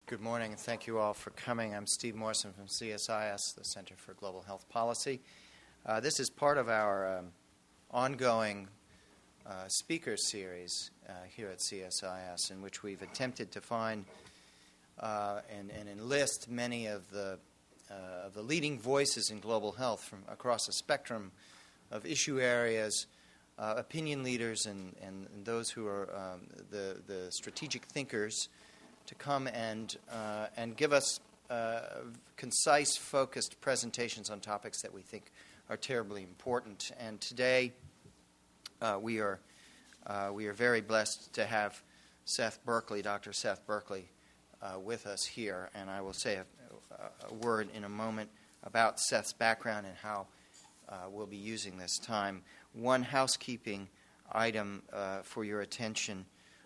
Good morning, and thank you all for coming. I'm Steve Morrison from CSIS, the Center for Global Health Policy. This is part of our ongoing speaker series here at CSIS, in which we've attempted to find and enlist many of the leading voices in global health from across a spectrum of issue areas, opinion leaders, and those who are the strategic thinkers, to come and give us concise, focused presentations on topics that we think are terribly important. And today, we are very blessed to have Seth Berkley, Dr. Seth Berkley, with us here. And I will say a word in a moment about Seth's background and how we'll be using this time. One housekeeping item for your attention.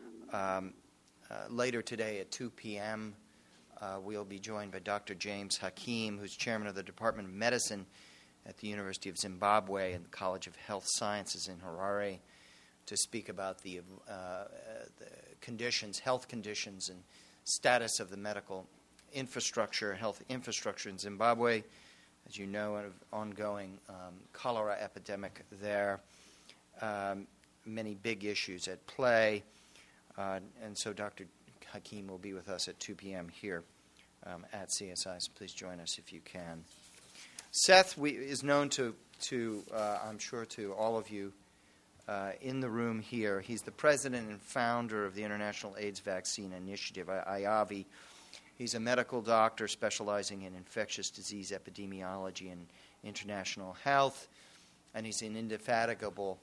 Later today at 2 p.m., we'll be joined by Dr. James Hakim, who's chairman of the Department of Medicine at the University of Zimbabwe and the College of Health Sciences in Harare, to speak about the conditions, health conditions, and status of the medical infrastructure, health infrastructure in Zimbabwe. As you know, an ongoing cholera epidemic there, many big issues at play. And so Dr. Hakim will be with us at 2 p.m. here at CSI, so please join us if you can. Seth is known to I'm sure, to all of you in the room here. He's the president and founder of the International AIDS Vaccine Initiative, IAVI. He's a medical doctor specializing in infectious disease epidemiology and international health, and he's an indefatigable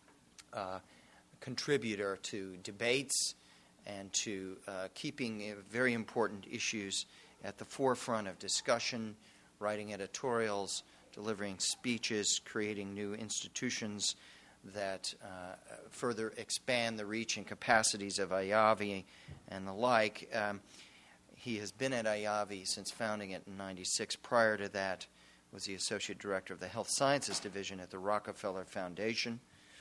contributor to debates and to keeping very important issues at the forefront of discussion, writing editorials, delivering speeches, creating new institutions that further expand the reach and capacities of IAVI and the like. He has been at IAVI since founding it in 1996. Prior to that, was the associate director of the Health Sciences Division at the Rockefeller Foundation.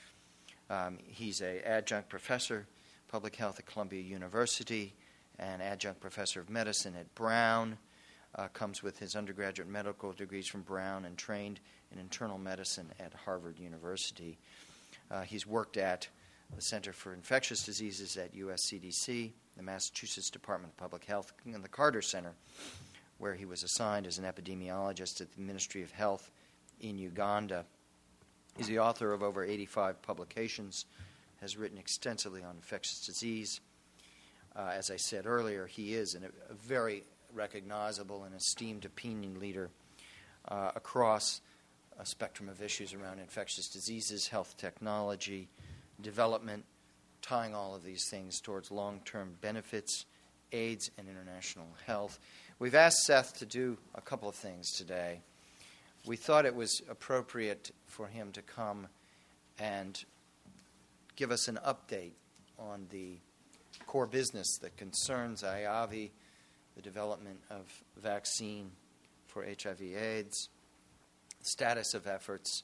He's an adjunct professor of public health at Columbia University and adjunct professor of medicine at Brown. Comes with his undergraduate medical degrees from Brown and trained in internal medicine at Harvard University. He's worked at the Center for Infectious Diseases at USCDC, the Massachusetts Department of Public Health, and the Carter Center, where he was assigned as an epidemiologist at the Ministry of Health in Uganda. He's the author of over 85 publications, has written extensively on infectious disease. As I said earlier, he is a very recognizable and esteemed opinion leader across a spectrum of issues around infectious diseases, health technology, development, tying all of these things towards long-term benefits, AIDS, and international health. We've asked Seth to do a couple of things today. We thought it was appropriate for him to come and give us an update on the core business that concerns IAVI, the development of vaccine for HIV/AIDS, status of efforts.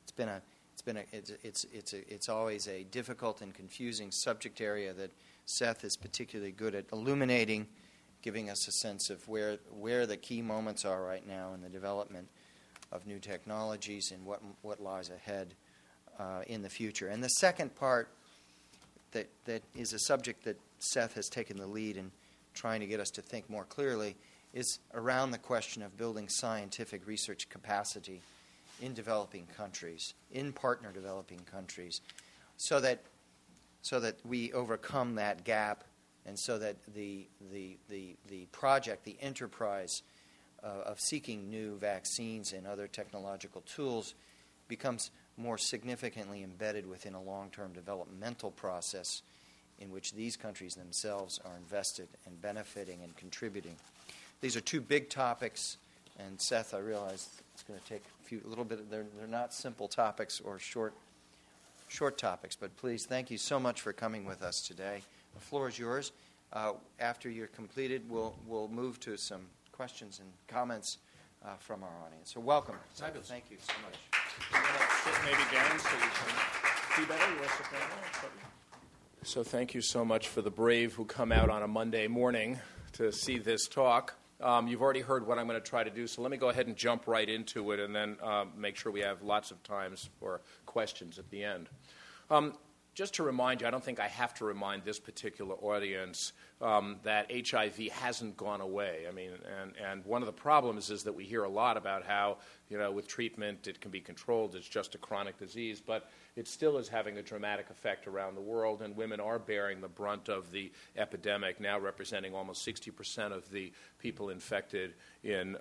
It's always a difficult and confusing subject area that Seth is particularly good at illuminating, giving us a sense of where the key moments are right now in the development of new technologies and what lies ahead in the future. And the second part that is a subject that Seth has taken the lead in trying to get us to think more clearly is around the question of building scientific research capacity in developing countries, in partner developing countries, so that we overcome that gap, and so that the project, the enterprise of seeking new vaccines and other technological tools becomes more significantly embedded within a long-term developmental process in which these countries themselves are invested and benefiting and contributing. These are two big topics, and Seth, I realize it's going to take a little bit. They're not simple topics or short topics, but please, thank you so much for coming with us today. The floor is yours. After you're completed, we'll move to some questions and comments from our audience. So welcome. Fabulous. Thank you so much. You want to sit maybe down so you can see better? You want to sit down there? So thank you so much for the brave who come out on a Monday morning to see this talk. You've already heard what I'm going to try to do, so let me go ahead and jump right into it and then make sure we have lots of times for questions at the end. Just to remind you, I don't think I have to remind this particular audience that HIV hasn't gone away. I mean, and one of the problems is that we hear a lot about how, with treatment it can be controlled, it's just a chronic disease, but it still is having a dramatic effect around the world, and women are bearing the brunt of the epidemic, now representing almost 60% of the people infected in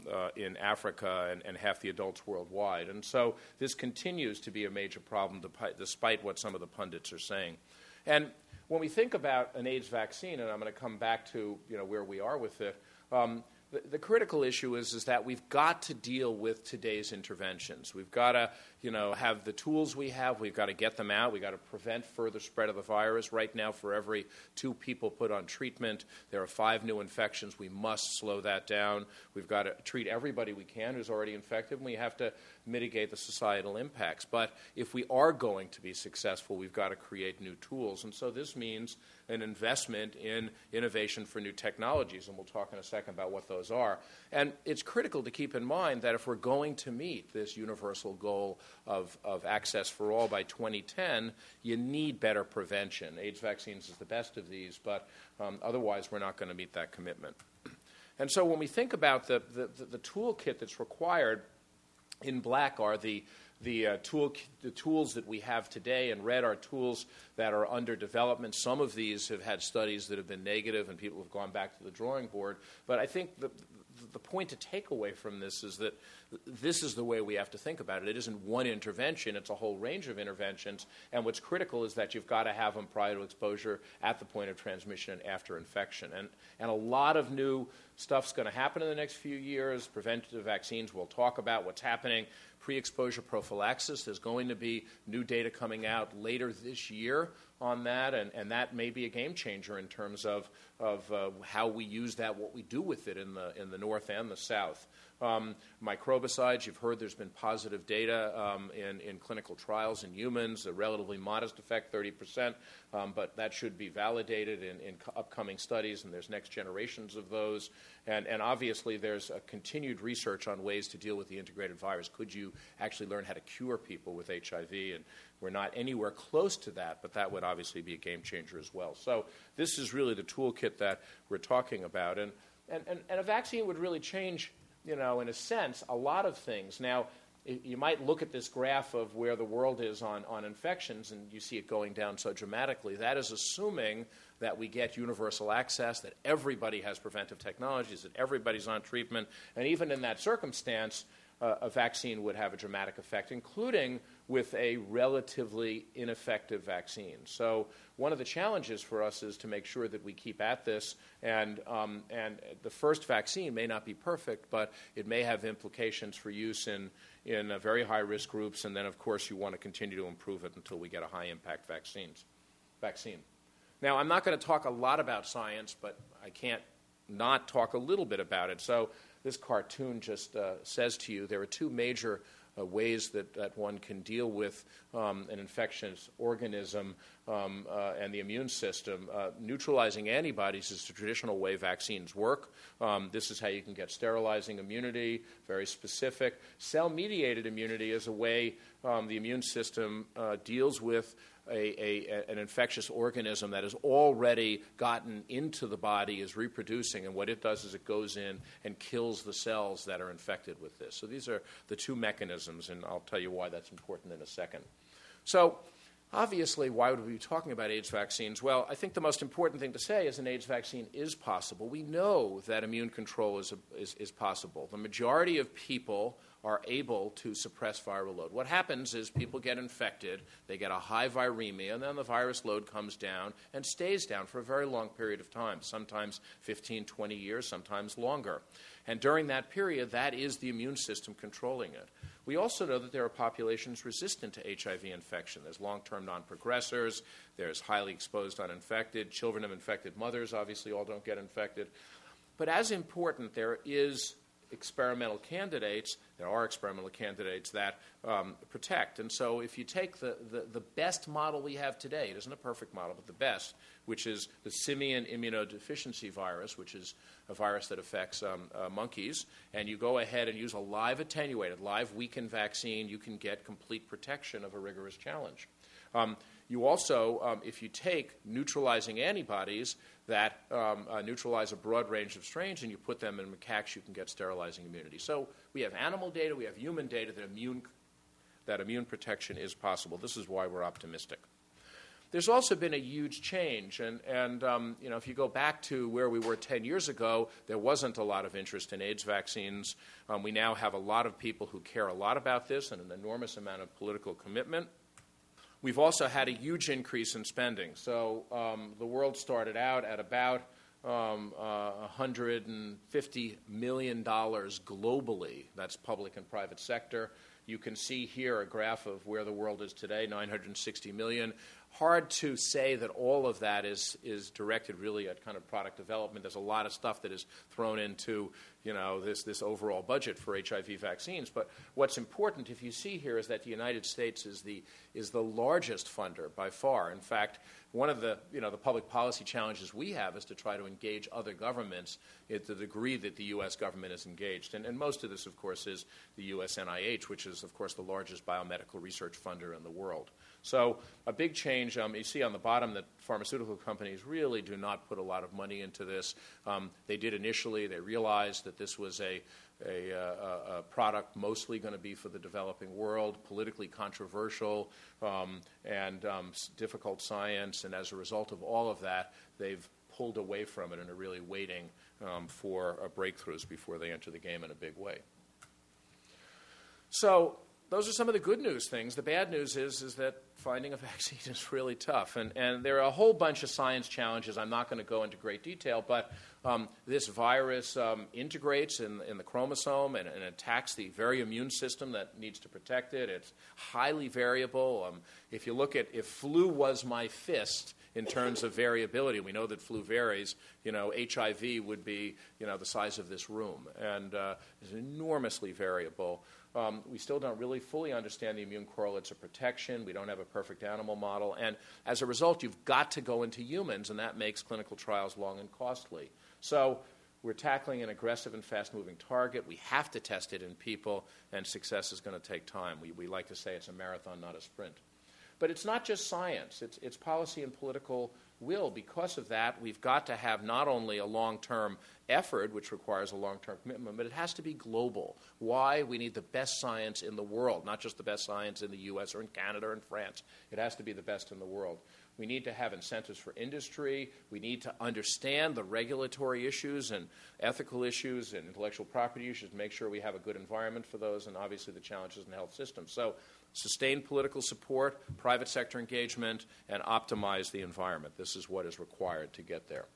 Africa and half the adults worldwide. And so this continues to be a major problem despite what some of the pundits are saying. And when we think about an AIDS vaccine, and I'm going to come back to where we are with it, the critical issue is that we've got to deal with today's interventions. We've got to have the tools we have. We've got to get them out. We've got to prevent further spread of the virus. Right now, for every 2 people put on treatment, there are 5 new infections. We must slow that down. We've got to treat everybody we can who's already infected, and we have to mitigate the societal impacts. But if we are going to be successful, we've got to create new tools. And so this means an investment in innovation for new technologies, and we'll talk in a second about what those are. And it's critical to keep in mind that if we're going to meet this universal goal of access for all by 2010, you need better prevention. AIDS vaccines is the best of these, but otherwise we're not going to meet that commitment. And so when we think about the toolkit that's required, in black are the tools that we have today, and red are tools that are under development. Some of these have had studies that have been negative, and people have gone back to the drawing board. But I think the point to take away from this is that this is the way we have to think about it. It isn't one intervention. It's a whole range of interventions. And what's critical is that you've got to have them prior to exposure, at the point of transmission, and after infection. And a lot of new stuff's going to happen in the next few years. Preventative vaccines, we'll talk about what's happening. Pre-exposure prophylaxis, there's going to be new data coming out later this year on that, and that may be a game changer in terms of how we use that, what we do with it in the North and the South. Microbicides, you've heard there's been positive data in clinical trials in humans, a relatively modest effect, 30%, but that should be validated in upcoming studies, and there's next generations of those. And obviously there's a continued research on ways to deal with the integrated virus. Could you actually learn how to cure people with HIV? And we're not anywhere close to that, but that would obviously be a game changer as well. So this is really the toolkit that we're talking about. And a vaccine would really change, in a sense, a lot of things. Now, you might look at this graph of where the world is on infections, and you see it going down so dramatically. That is assuming that we get universal access, that everybody has preventive technologies, that everybody's on treatment. And even in that circumstance, a vaccine would have a dramatic effect, including with a relatively ineffective vaccine. So one of the challenges for us is to make sure that we keep at this, and the first vaccine may not be perfect, but it may have implications for use in very high-risk groups, and then, of course, you want to continue to improve it until we get a high-impact vaccine. Now, I'm not going to talk a lot about science, but I can't not talk a little bit about it. So this cartoon just says to you there are 2 major ways that one can deal with an infectious organism and the immune system. Neutralizing antibodies is the traditional way vaccines work. This is how you can get sterilizing immunity, very specific. Cell-mediated immunity is a way the immune system deals with an infectious organism that has already gotten into the body, is reproducing, and what it does is it goes in and kills the cells that are infected with this. So these are the 2 mechanisms, and I'll tell you why that's important in a second. So obviously, why would we be talking about AIDS vaccines? Well, I think the most important thing to say is an AIDS vaccine is possible. We know that immune control is possible. The majority of people are able to suppress viral load. What happens is people get infected, they get a high viremia, and then the virus load comes down and stays down for a very long period of time, sometimes 15, 20 years, sometimes longer. And during that period, that is the immune system controlling it. We also know that there are populations resistant to HIV infection. There's long-term non-progressors, there's highly exposed uninfected, children of infected mothers obviously all don't get infected. But as important, there is experimental candidates there are experimental candidates that protect. And so if you take the best model we have today, it isn't a perfect model, but the best, which is the simian immunodeficiency virus, which is a virus that affects monkeys, and you go ahead and use a live attenuated, live weakened vaccine, you can get complete protection of a rigorous challenge. You also, if you take neutralizing antibodies that neutralize a broad range of strains and you put them in macaques, you can get sterilizing immunity. So we have animal data, we have human data that immune protection is possible. This is why we're optimistic. There's also been a huge change, and if you go back to where we were 10 years ago, there wasn't a lot of interest in AIDS vaccines. We now have a lot of people who care a lot about this and an enormous amount of political commitment. We've also had a huge increase in spending. So the world started out at about $150 million globally. That's public and private sector. You can see here a graph of where the world is today, 960 million. Hard to say that all of that is directed really at kind of product development. There's a lot of stuff that is thrown into this overall budget for HIV vaccines. But what's important, if you see here, is that the United States is the largest funder by far. In fact, one of the public policy challenges we have is to try to engage other governments at the degree that the U.S. government is engaged. And most of this, of course, is the U.S. NIH, which is, of course, the largest biomedical research funder in the world. So a big change. You see on the bottom that pharmaceutical companies really do not put a lot of money into this. They did initially. They realized that this was a product mostly going to be for the developing world, politically controversial, and difficult science. And as a result of all of that, they've pulled away from it and are really waiting for breakthroughs before they enter the game in a big way. So those are some of the good news things. The bad news is that finding a vaccine is really tough. And there are a whole bunch of science challenges. I'm not going to go into great detail, but this virus integrates in the chromosome and attacks the very immune system that needs to protect it. It's highly variable. If you look at if flu was my fist in terms of variability, we know that flu varies, HIV would be, the size of this room. And it's enormously variable. We still don't really fully understand the immune correlates of protection. We don't have a perfect animal model. And as a result, you've got to go into humans, and that makes clinical trials long and costly. So we're tackling an aggressive and fast-moving target. We have to test it in people, and success is going to take time. We like to say it's a marathon, not a sprint. But it's not just science. It's policy and political will. Because of that, we've got to have not only a long-term effort, which requires a long-term commitment, but it has to be global. Why? We need the best science in the world, not just the best science in the U.S. or in Canada or in France. It has to be the best in the world. We need to have incentives for industry. We need to understand the regulatory issues and ethical issues and intellectual property issues to make sure we have a good environment for those, and obviously the challenges in the health system. So sustained political support, private sector engagement, and optimize the environment. This is what is required to get there.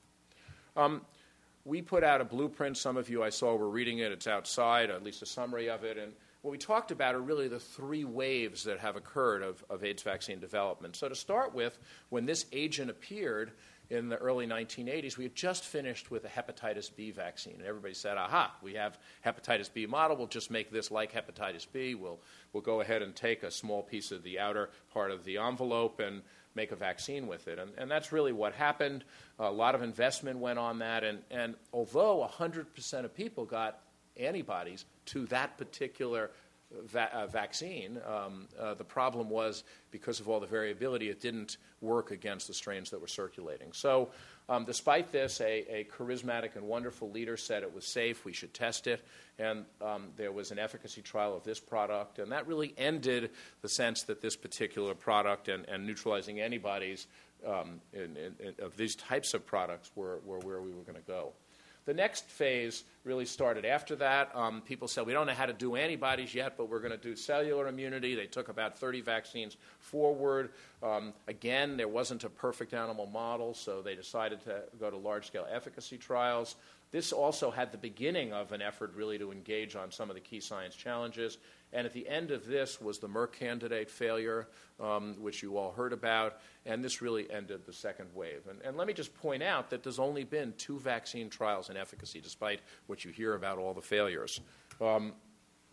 We put out a blueprint. Some of you I saw were reading it. It's outside, at least a summary of it. And what we talked about are really the three waves that have occurred of AIDS vaccine development. So to start with, when this agent appeared in the early 1980s, we had just finished with a hepatitis B vaccine. And everybody said, aha, we have hepatitis B model. We'll just make this like hepatitis B. We'll go ahead and take a small piece of the outer part of the envelope and make a vaccine with it. And that's really what happened. A lot of investment went on that. And although 100% of people got antibodies to that particular vaccine, the problem was because of all the variability, it didn't work against the strains that were circulating. So despite this, a charismatic and wonderful leader said it was safe, we should test it, and there was an efficacy trial of this product, and that really ended the sense that this particular product and neutralizing antibodies of these types of products were where we were going to go. The next phase really started after that. People said, we don't know how to do antibodies yet, but we're going to do cellular immunity. They took about 30 vaccines forward. Again, there wasn't a perfect animal model, so they decided to go to large-scale efficacy trials. This also had the beginning of an effort really to engage on some of the key science challenges. And at the end of this was the Merck candidate failure, which you all heard about, and this really ended the second wave. And let me just point out that there's only been 2 vaccine trials in efficacy, despite what you hear about all the failures.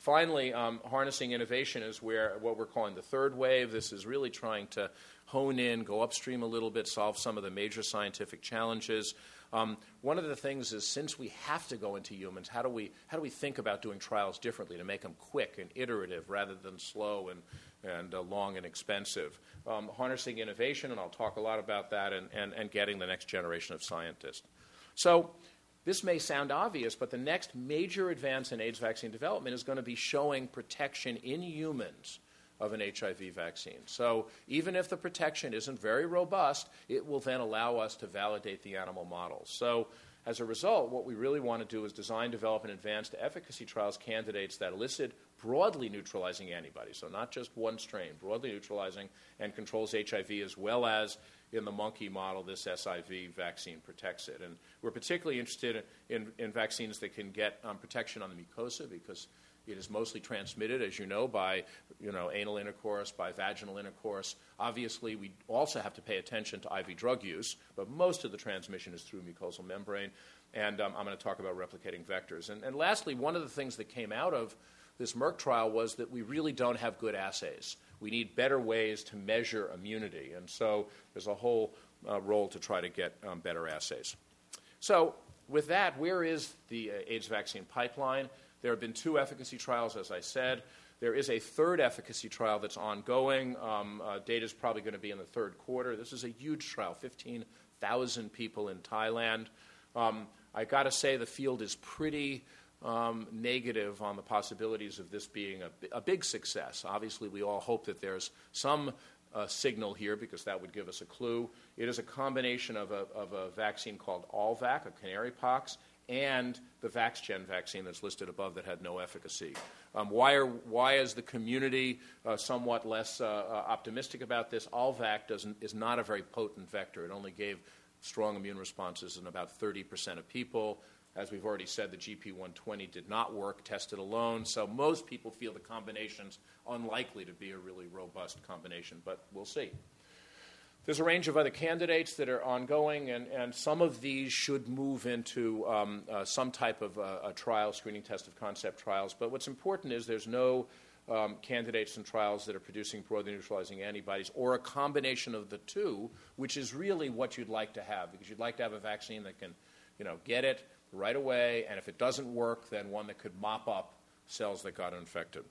Finally, harnessing innovation is where what we're calling the third wave. This is really trying to hone in, go upstream a little bit, solve some of the major scientific challenges. One of the things is, since we have to go into humans, how do we think about doing trials differently to make them quick and iterative rather than slow and long and expensive? Harnessing innovation, and I'll talk a lot about that, and getting the next generation of scientists. So this may sound obvious, but the next major advance in AIDS vaccine development is going to be showing protection in humans of an HIV vaccine. So even if the protection isn't very robust, it will then allow us to validate the animal models. So as a result, what we really want to do is design, develop, and advance to efficacy trials candidates that elicit broadly neutralizing antibodies, so not just one strain, broadly neutralizing, and controls HIV, as well as in the monkey model, this SIV vaccine protects it. And we're particularly interested in vaccines that can get protection on the mucosa, because it is mostly transmitted, as you know, by anal intercourse, by vaginal intercourse. Obviously, we also have to pay attention to IV drug use, but most of the transmission is through mucosal membrane. And I'm going to talk about replicating vectors. And lastly, one of the things that came out of this Merck trial was that we really don't have good assays. We need better ways to measure immunity. And so there's a whole role to try to get better assays. So with that, where is the AIDS vaccine pipeline? There have been 2 efficacy trials, as I said. There is a third efficacy trial that's ongoing. Data is probably going to be in the third quarter. This is a huge trial, 15,000 people in Thailand. I got to say the field is pretty negative on the possibilities of this being a big success. Obviously, we all hope that there's some signal here, because that would give us a clue. It is a combination of a vaccine called Allvac, a canary pox, and the VaxGen vaccine that's listed above that had no efficacy. Why is the community somewhat less optimistic about this? Allvac is not a very potent vector. It only gave strong immune responses in about 30% of people. As we've already said, the GP120 did not work, tested alone, so most people feel the combination's unlikely to be a really robust combination, but we'll see. There's a range of other candidates that are ongoing, and some of these should move into some type of a trial, screening test of concept trials. But what's important is there's no candidates and trials that are producing broadly neutralizing antibodies, or a combination of the two, which is really what you'd like to have, because you'd like to have a vaccine that can, get it right away, and if it doesn't work, then one that could mop up cells that got infected.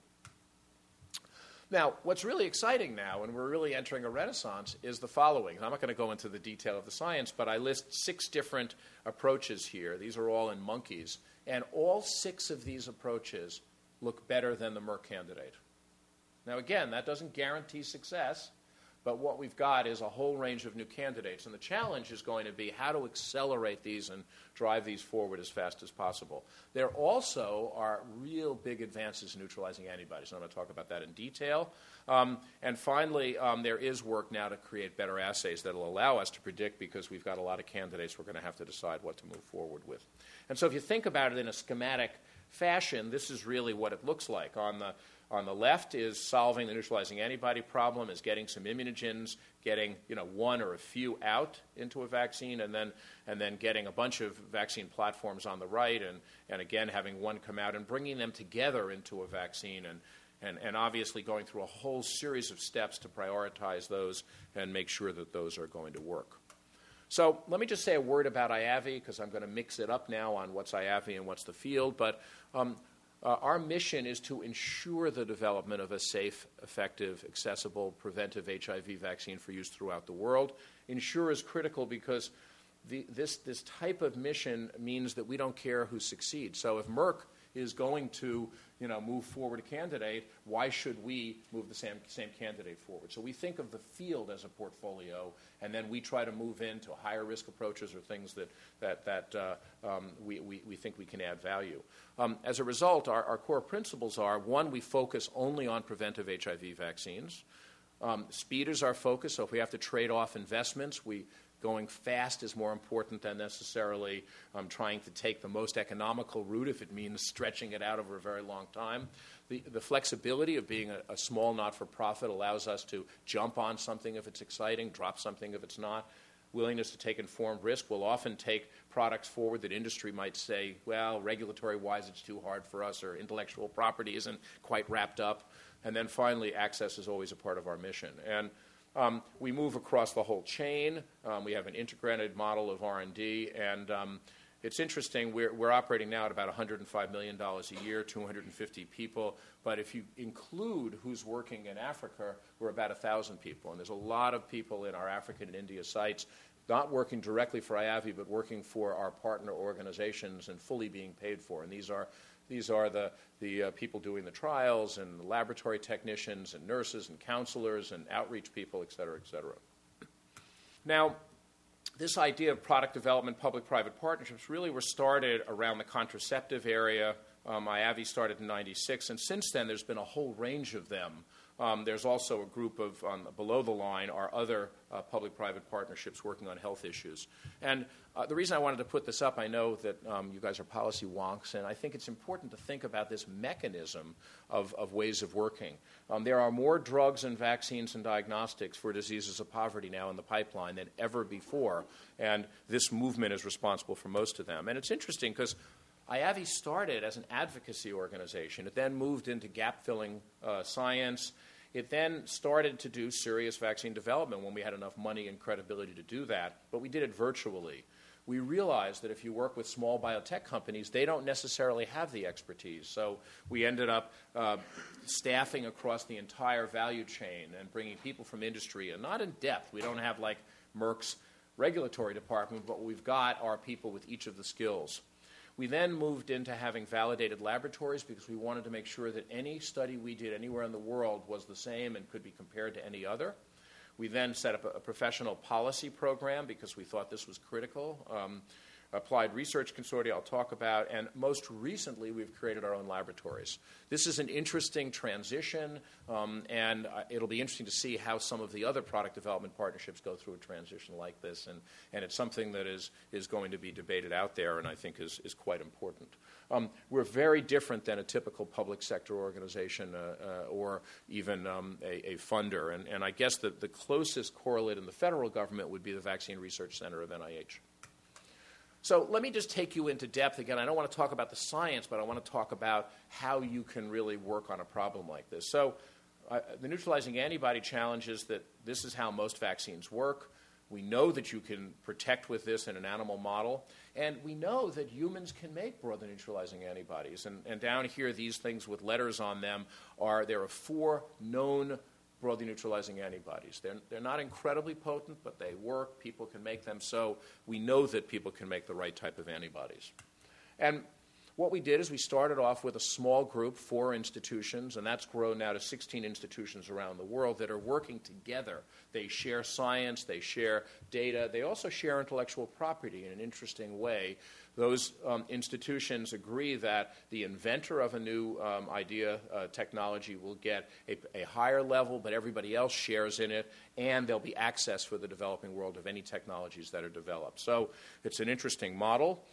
Now, what's really exciting now, and we're really entering a renaissance, is the following. I'm not going to go into the detail of the science, but I list 6 different approaches here. These are all in monkeys. And all 6 of these approaches look better than the Merck candidate. Now, again, that doesn't guarantee success, but what we've got is a whole range of new candidates. And the challenge is going to be how to accelerate these and drive these forward as fast as possible. There also are real big advances in neutralizing antibodies, and I'm going to talk about that in detail. And finally, there is work now to create better assays that will allow us to predict, because we've got a lot of candidates we're going to have to decide what to move forward with. And so if you think about it in a schematic fashion, this is really what it looks like. On the left is solving the neutralizing antibody problem, is getting some immunogens, getting one or a few out into a vaccine, and then getting a bunch of vaccine platforms on the right, and again having one come out and bringing them together into a vaccine, and obviously going through a whole series of steps to prioritize those and make sure that those are going to work. So let me just say a word about IAVI, because I'm going to mix it up now on what's IAVI and what's the field, but our mission is to ensure the development of a safe, effective, accessible, preventive HIV vaccine for use throughout the world. Ensure is critical because this type of mission means that we don't care who succeeds. So if Merck is going to move forward a candidate, why should we move the same candidate forward? So we think of the field as a portfolio, and then we try to move into higher risk approaches or things that we think we can add value. As a result, our core principles are, 1, we focus only on preventive HIV vaccines. Speed is our focus, so if we have to trade off investments, going fast is more important than necessarily trying to take the most economical route if it means stretching it out over a very long time. The flexibility of being a small not-for-profit allows us to jump on something if it's exciting, drop something if it's not. willingness to take informed risk. We'll often take products forward that industry might say, well, regulatory-wise, it's too hard for us, or intellectual property isn't quite wrapped up. And then finally, access is always a part of our mission. And we move across the whole chain. We have an integrated model of R&D, and it's interesting. We're operating now at about $105 million a year, 250 people. But if you include who's working in Africa, we're about 1,000 people. And there's a lot of people in our African and India sites not working directly for IAVI, but working for our partner organizations and fully being paid for. And these are the people doing the trials, and the laboratory technicians and nurses and counselors and outreach people, et cetera, et cetera. Now, this idea of product development, public-private partnerships, really were started around the contraceptive area. IAVI started in '96, and since then there's been a whole range of them. There's also a group of, below the line, are other public-private partnerships working on health issues. And the reason I wanted to put this up, I know that you guys are policy wonks, and I think it's important to think about this mechanism of ways of working. There are more drugs and vaccines and diagnostics for diseases of poverty now in the pipeline than ever before, and this movement is responsible for most of them. And it's interesting because IAVI started as an advocacy organization. It then moved into gap-filling science. It then started to do serious vaccine development when we had enough money and credibility to do that, but we did it virtually. We realized that if you work with small biotech companies, they don't necessarily have the expertise. So we ended up staffing across the entire value chain and bringing people from industry, and not in depth. We don't have like Merck's regulatory department, but what we've got are people with each of the skills. We then moved into having validated laboratories because we wanted to make sure that any study we did anywhere in the world was the same and could be compared to any other. We then set up a professional policy program because we thought this was critical. Applied Research Consortia I'll talk about, and most recently we've created our own laboratories. This is an interesting transition, and it'll be interesting to see how some of the other product development partnerships go through a transition like this, and it's something that is going to be debated out there and I think is quite important. We're very different than a typical public sector organization or even a funder, and I guess the closest correlate in the federal government would be the Vaccine Research Center of NIH. So let me just take you into depth again. I don't want to talk about the science, but I want to talk about how you can really work on a problem like this. So the neutralizing antibody challenge is that this is how most vaccines work. We know that you can protect with this in an animal model, and we know that humans can make broadly neutralizing antibodies. And down here, these things with letters on them there are 4 known broadly neutralizing antibodies. They're not incredibly potent, but they work. People can make them, so we know that people can make the right type of antibodies. And what we did is we started off with a small group, 4 institutions, and that's grown now to 16 institutions around the world that are working together. They share science, they share data, they also share intellectual property in an interesting way. Those institutions agree that the inventor of a new technology will get a higher level, but everybody else shares in it, and there'll be access for the developing world of any technologies that are developed. So it's an interesting model.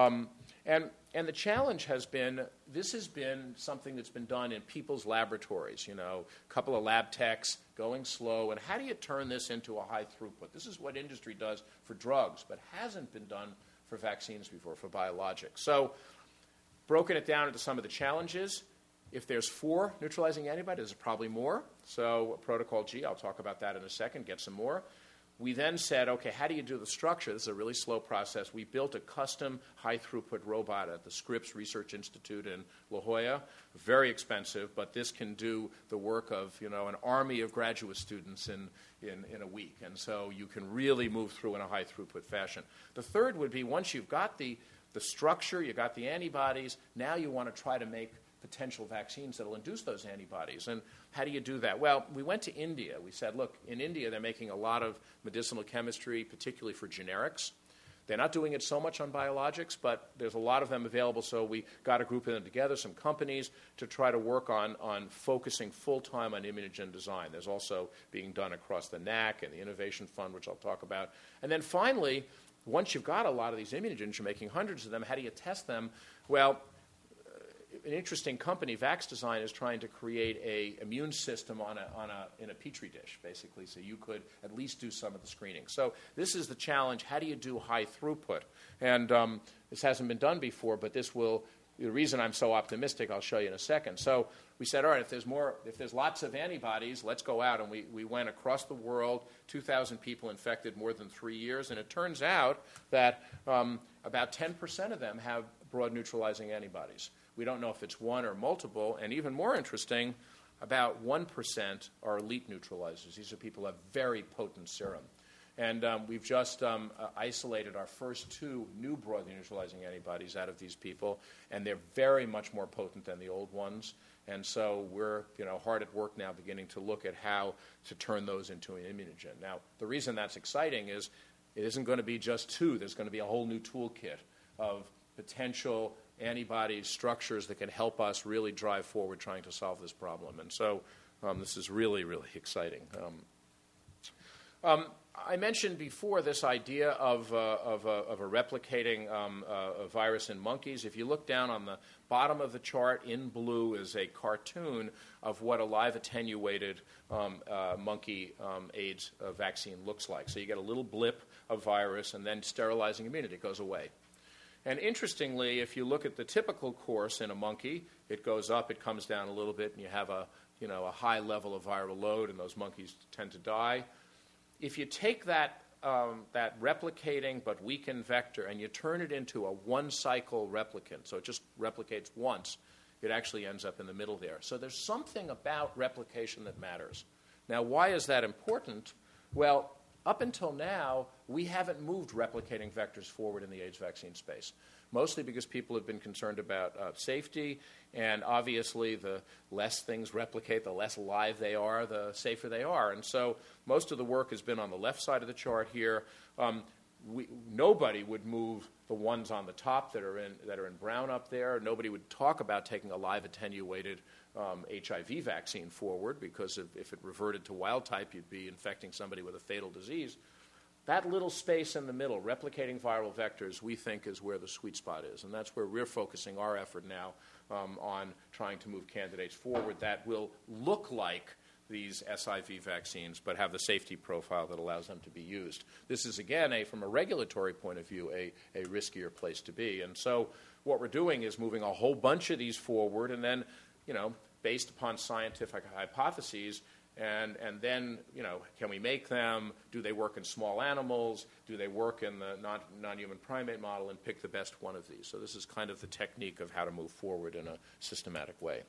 And the challenge has been, this has been something that's been done in people's laboratories, a couple of lab techs going slow, and how do you turn this into a high throughput? This is what industry does for drugs, but hasn't been done for vaccines before, for biologics. So broken it down into some of the challenges. If there's 4 neutralizing antibodies, there's probably more. So Protocol G, I'll talk about that in a second, get some more. We then said, okay, how do you do the structure? This is a really slow process. We built a custom high-throughput robot at the Scripps Research Institute in La Jolla. Very expensive, but this can do the work of an army of graduate students in a week. And so you can really move through in a high-throughput fashion. The third would be once you've got the structure, you've got the antibodies, now you want to try to make potential vaccines that will induce those antibodies. And how do you do that? Well, we went to India. We said, look, in India they're making a lot of medicinal chemistry, particularly for generics. They're not doing it so much on biologics, but there's a lot of them available, so we got a group of them together, some companies, to try to work on focusing full-time on immunogen design. There's also being done across the NAC and the Innovation Fund, which I'll talk about. And then finally, once you've got a lot of these immunogens, you're making hundreds of them, how do you test them? Well, an interesting company, VaxDesign, is trying to create a immune system in a petri dish, basically, so you could at least do some of the screening. So this is the challenge. How do you do high throughput? And this hasn't been done before, but this will. The reason I'm so optimistic, I'll show you in a second. So we said, all right, if there's lots of antibodies, let's go out. And we went across the world, 2,000 people infected more than 3 years. And it turns out that about 10% of them have broad neutralizing antibodies. We don't know if it's one or multiple. And even more interesting, about 1% are elite neutralizers. These are people who have very potent serum. And we've just isolated our first 2 new broadly neutralizing antibodies out of these people, and they're very much more potent than the old ones. And so we're hard at work now beginning to look at how to turn those into an immunogen. Now, the reason that's exciting is it isn't going to be just 2. There's going to be a whole new toolkit of potential antibody structures that can help us really drive forward trying to solve this problem. And so this is really, really exciting. I mentioned before this idea of a replicating a virus in monkeys. If you look down on the bottom of the chart in blue is a cartoon of what a live attenuated monkey AIDS vaccine looks like. So you get a little blip of virus and then sterilizing immunity goes away. And interestingly, if you look at the typical course in a monkey, it goes up, it comes down a little bit, and you have a high level of viral load, and those monkeys tend to die. If you take that replicating but weakened vector and you turn it into a one-cycle replicant, so it just replicates once, it actually ends up in the middle there. So there's something about replication that matters. Now, why is that important? Well, up until now, we haven't moved replicating vectors forward in the AIDS vaccine space, mostly because people have been concerned about safety, and obviously the less things replicate, the less live they are, the safer they are. And so most of the work has been on the left side of the chart here. Nobody would move the ones on the top that are in brown up there. Nobody would talk about taking a live attenuated HIV vaccine forward, because if it reverted to wild type, you'd be infecting somebody with a fatal disease. That little space in the middle, replicating viral vectors, we think is where the sweet spot is. And that's where we're focusing our effort now on trying to move candidates forward that will look like these SIV vaccines but have the safety profile that allows them to be used. This is, again, from a regulatory point of view, a riskier place to be. And so what we're doing is moving a whole bunch of these forward and then, based upon scientific hypotheses, and then, can we make them? Do they work in small animals? Do they work in the non-human primate model, and pick the best one of these? So this is kind of the technique of how to move forward in a systematic way.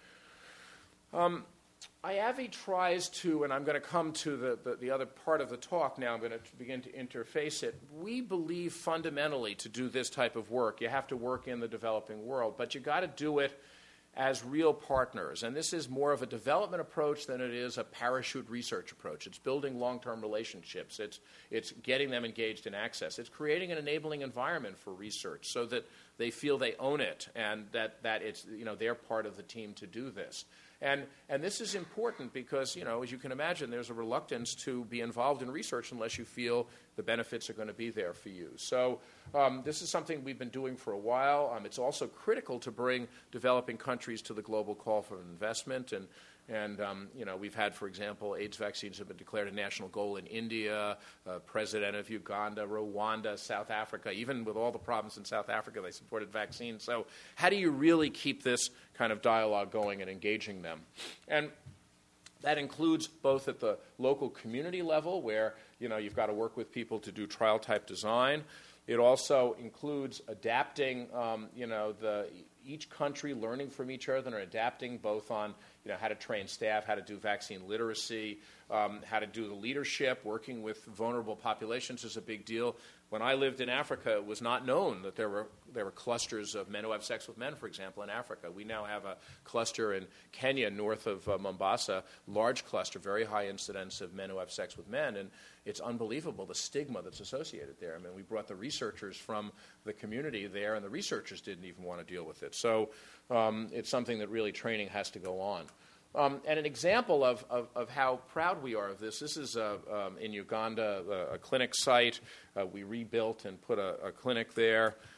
IAVI tries to, and I'm going to come to the other part of the talk now, I'm going to begin to interface it. We believe fundamentally to do this type of work, you have to work in the developing world, but you got to do it as real partners. And this is more of a development approach than it is a parachute research approach. It's building long-term relationships. It's getting them engaged in access. It's creating an enabling environment for research so that they feel they own it and that it's, they're part of the team to do this. And this is important because, as you can imagine, there's a reluctance to be involved in research unless you feel the benefits are going to be there for you. So this is something we've been doing for a while. It's also critical to bring developing countries to the global call for investment. And we've had, for example, AIDS vaccines have been declared a national goal in India, President of Uganda, Rwanda, South Africa. Even with all the problems in South Africa, they supported vaccines. So how do you really keep this kind of dialogue going and engaging them? And that includes both at the local community level, where you've got to work with people to do trial-type design. It also includes adapting, each country learning from each other and adapting both on how to train staff, how to do vaccine literacy, how to do the leadership. Working with vulnerable populations is a big deal. When I lived in Africa, it was not known that there were clusters of men who have sex with men, for example, in Africa. We now have a cluster in Kenya, north of Mombasa, large cluster, very high incidence of men who have sex with men, and it's unbelievable the stigma that's associated there. I mean, we brought the researchers from the community there, and the researchers didn't even want to deal with it. So it's something that really training has to go on. And an example of how proud we are of this is in Uganda, a clinic site. We rebuilt and put a clinic there.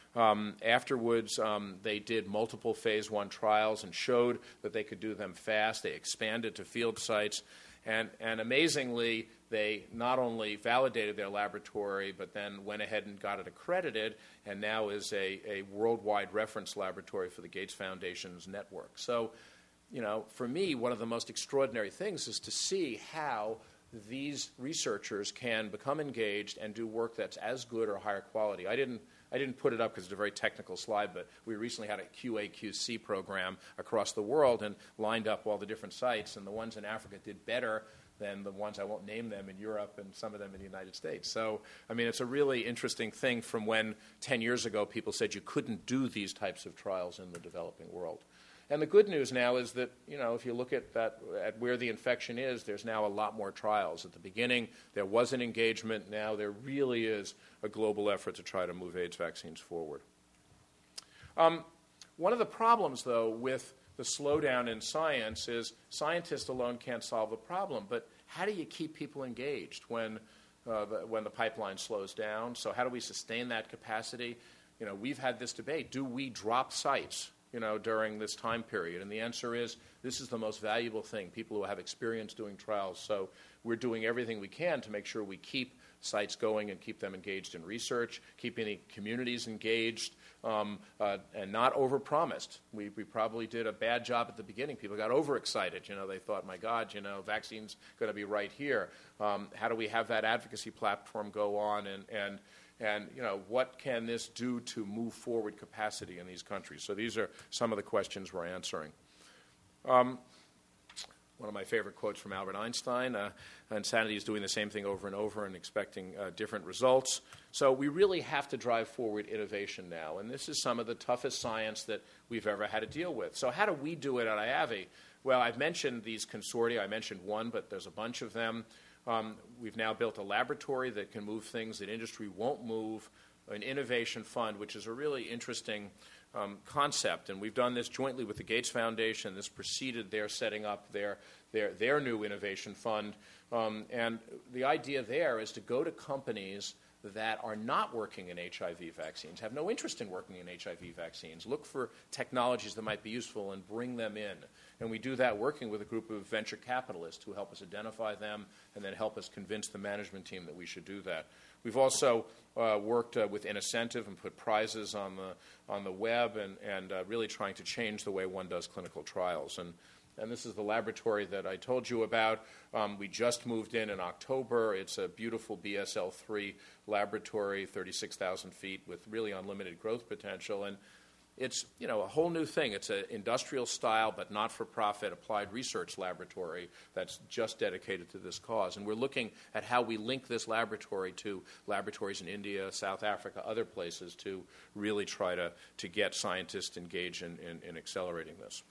Afterwards, they did multiple phase 1 trials and showed that they could do them fast. They expanded to field sites. And amazingly, they not only validated their laboratory, but then went ahead and got it accredited, and now is a worldwide reference laboratory for the Gates Foundation's network. So, for me, one of the most extraordinary things is to see how these researchers can become engaged and do work that's as good or higher quality. I didn't put it up because it's a very technical slide, but we recently had a QA/QC program across the world and lined up all the different sites, and the ones in Africa did better than the ones, I won't name them, in Europe and some of them in the United States. So, it's a really interesting thing from when 10 years ago people said you couldn't do these types of trials in the developing world. And the good news now is that, if you look at where the infection is, there's now a lot more trials. At the beginning, there was an engagement. Now there really is a global effort to try to move AIDS vaccines forward. One of the problems, though, with the slowdown in science is scientists alone can't solve the problem. But how do you keep people engaged when the pipeline slows down? So how do we sustain that capacity? We've had this debate. Do we drop sites during this time period? And the answer is this is the most valuable thing, people who have experience doing trials. So we're doing everything we can to make sure we keep sites going and keep them engaged in research, keeping the communities engaged, and not overpromised. We probably did a bad job at the beginning. People got overexcited. They thought, my God, vaccine's going to be right here. How do we have that advocacy platform go on and what can this do to move forward capacity in these countries? So these are some of the questions we're answering. One of my favorite quotes from Albert Einstein, insanity is doing the same thing over and over and expecting different results. So we really have to drive forward innovation now. And this is some of the toughest science that we've ever had to deal with. So how do we do it at IAVI? Well, I've mentioned these consortia. I mentioned one, but there's a bunch of them. We've now built a laboratory that can move things that industry won't move, an innovation fund, which is a really interesting concept. And we've done this jointly with the Gates Foundation. This preceded their setting up their new innovation fund. And the idea there is to go to companies that are not working in HIV vaccines, have no interest in working in HIV vaccines, look for technologies that might be useful and bring them in. And we do that working with a group of venture capitalists who help us identify them and then help us convince the management team that we should do that. We've also worked with Innocentive and put prizes on the web and really trying to change the way one does clinical trials. And this is the laboratory that I told you about. We just moved in October. It's a beautiful BSL-3 laboratory, 36,000 feet with really unlimited growth potential. And it's, a whole new thing. It's an industrial style but not-for-profit applied research laboratory that's just dedicated to this cause. And we're looking at how we link this laboratory to laboratories in India, South Africa, other places to really try to get scientists engaged in accelerating this.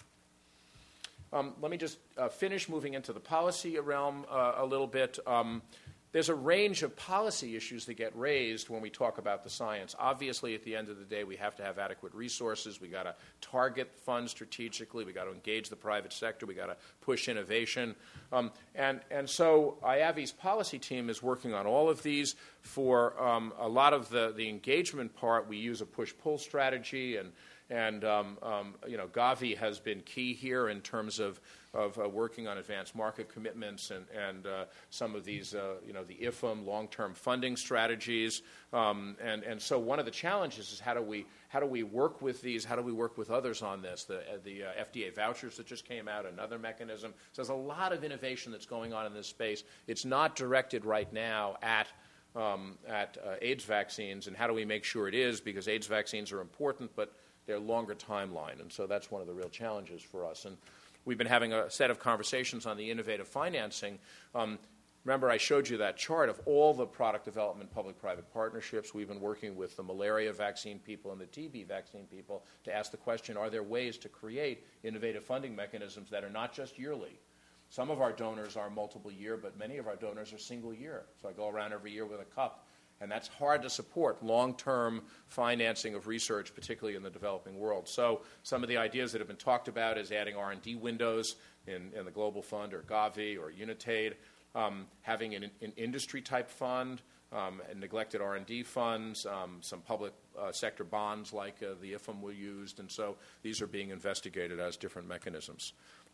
Let me just finish moving into the policy realm a little bit. There's a range of policy issues that get raised when we talk about the science. Obviously, at the end of the day, we have to have adequate resources. We've got to target funds strategically. We've got to engage the private sector. We've got to push innovation. And so IAVI's policy team is working on all of these. For a lot of the engagement part, we use a push-pull strategy, and Gavi has been key here in terms of working on advanced market commitments and some of these, the IFM long-term funding strategies. And so one of the challenges is how do we work with these? How do we work with others on this? The FDA vouchers that just came out, another mechanism. So there's a lot of innovation that's going on in this space. It's not directed right now at AIDS vaccines, and how do we make sure it is? Because AIDS vaccines are important, but they're longer timeline, and so that's one of the real challenges for us. And we've been having a set of conversations on the innovative financing. Remember, I showed you that chart of all the product development public-private partnerships. We've been working with the malaria vaccine people and the TB vaccine people to ask the question, are there ways to create innovative funding mechanisms that are not just yearly? Some of our donors are multiple year, but many of our donors are single year. So I go around every year with a cup. And that's hard to support long-term financing of research, particularly in the developing world. So some of the ideas that have been talked about is adding R&D windows in the Global Fund or Gavi or Unitaid, having an industry-type fund, and neglected R&D funds, some public sector bonds like the IFM were used, and so these are being investigated as different mechanisms.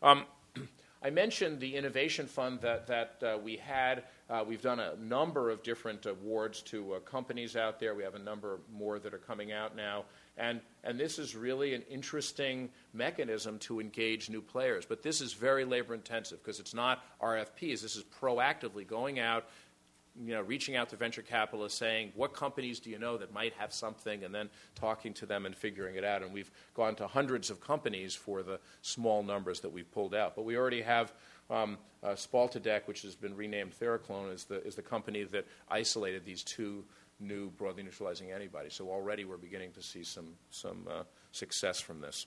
I mentioned the innovation fund that we had. We've done a number of different awards to companies out there. We have a number more that are coming out now. And this is really an interesting mechanism to engage new players. But this is very labor intensive because it's not RFPs. This is proactively going out, reaching out to venture capitalists, saying, what companies do you know that might have something, and then talking to them and figuring it out. And we've gone to hundreds of companies for the small numbers that we've pulled out. But we already have Spaltidec, which has been renamed Theraclone, is the company that isolated these two new broadly neutralizing antibodies. So already we're beginning to see some success from this.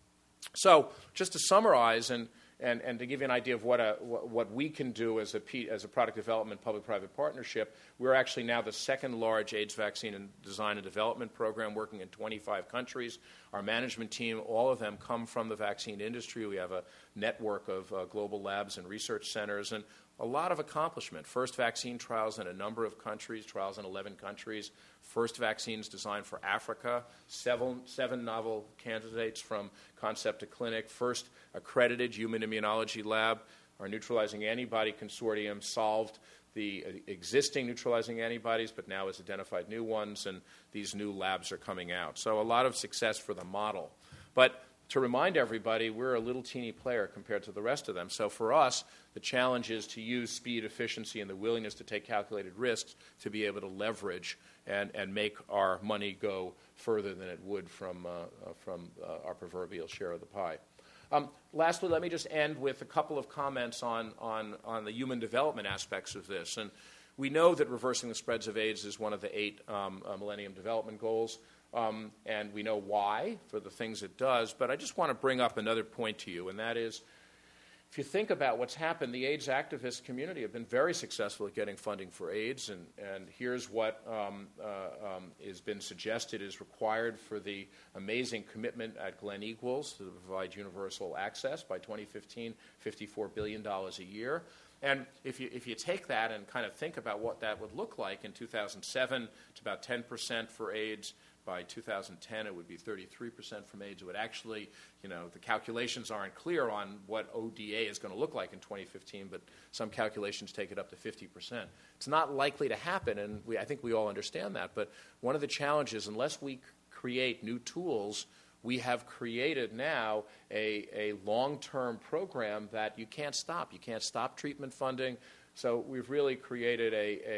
So just to summarize and to give you an idea of what we can do as a product development public-private partnership, we're actually now the second large AIDS vaccine and design and development program working in 25 countries. Our management team, all of them come from the vaccine industry. We have a network of global labs and research centers, and a lot of accomplishment. First vaccine trials in a number of countries, trials in 11 countries. First vaccines designed for Africa, seven novel candidates from concept to clinic. First accredited human immunology lab. Our neutralizing antibody consortium solved the existing neutralizing antibodies, but now has identified new ones, and these new labs are coming out. So a lot of success for the model. But to remind everybody, we're a little teeny player compared to the rest of them. So for us, the challenge is to use speed, efficiency, and the willingness to take calculated risks to be able to leverage and make our money go further than it would from our proverbial share of the pie. Lastly, let me just end with a couple of comments on the human development aspects of this. And we know that reversing the spreads of AIDS is one of the 8 Millennium Development Goals. And we know why for the things it does. But I just want to bring up another point to you, and that is, if you think about what's happened, the AIDS activist community have been very successful at getting funding for AIDS, and here's what has been suggested is required for the amazing commitment at Gleneagles to provide universal access by 2015, $54 billion a year. And if you take that and kind of think about what that would look like in 2007, it's about 10% for AIDS. By 2010, it would be 33% from AIDS. It would actually, the calculations aren't clear on what ODA is going to look like in 2015, but some calculations take it up to 50%. It's not likely to happen, and I think we all understand that. But one of the challenges, unless we create new tools, we have created now a long-term program that you can't stop. You can't stop treatment funding. So we've really created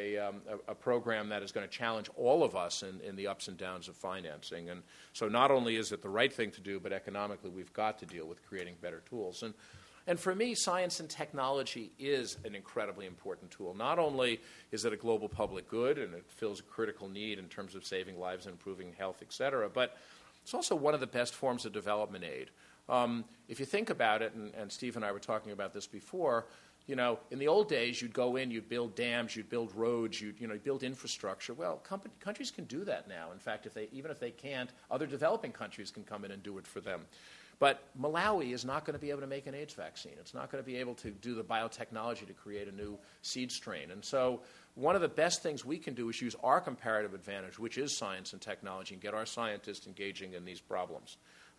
a program that is going to challenge all of us in the ups and downs of financing. And so not only is it the right thing to do, but economically we've got to deal with creating better tools. And for me, science and technology is an incredibly important tool. Not only is it a global public good and it fills a critical need in terms of saving lives and improving health, et cetera, but it's also one of the best forms of development aid. If you think about it, and Steve and I were talking about this before, in the old days, you'd go in, you'd build dams, you'd build roads, you'd build infrastructure. Well, countries can do that now. In fact, even if they can't, other developing countries can come in and do it for them. But Malawi is not going to be able to make an AIDS vaccine. It's not going to be able to do the biotechnology to create a new seed strain. And so one of the best things we can do is use our comparative advantage, which is science and technology, and get our scientists engaging in these problems.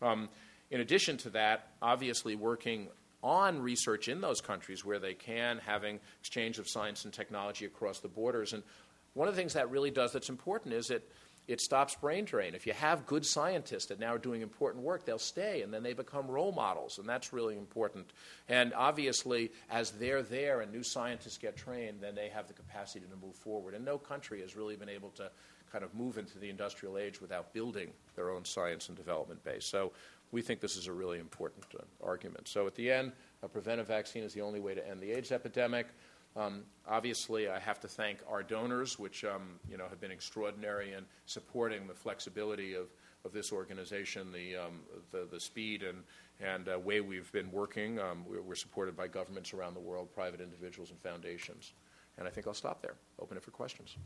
In addition to that, obviously working on research in those countries where they can, having exchange of science and technology across the borders. And one of the things that really does that's important is it stops brain drain. If you have good scientists that now are doing important work, they'll stay, and then they become role models, and that's really important. And obviously, as they're there and new scientists get trained, then they have the capacity to move forward. And no country has really been able to kind of move into the industrial age without building their own science and development base. So we think this is a really important argument. So at the end, a preventive vaccine is the only way to end the AIDS epidemic. Obviously, I have to thank our donors, which have been extraordinary in supporting the flexibility of this organization, the speed and way we've been working. We're supported by governments around the world, private individuals, and foundations. And I think I'll stop there. Open it for questions.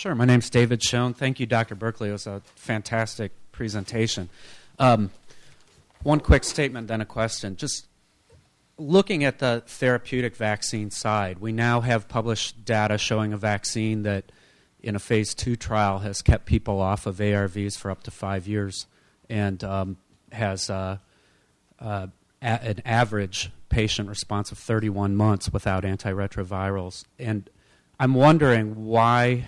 Sure. My name's David Schoen. Thank you, Dr. Berkeley. It was a fantastic presentation. One quick statement, then a question. Just looking at the therapeutic vaccine side, we now have published data showing a vaccine that in a phase 2 trial has kept people off of ARVs for up to 5 years and has an average patient response of 31 months without antiretrovirals. And I'm wondering why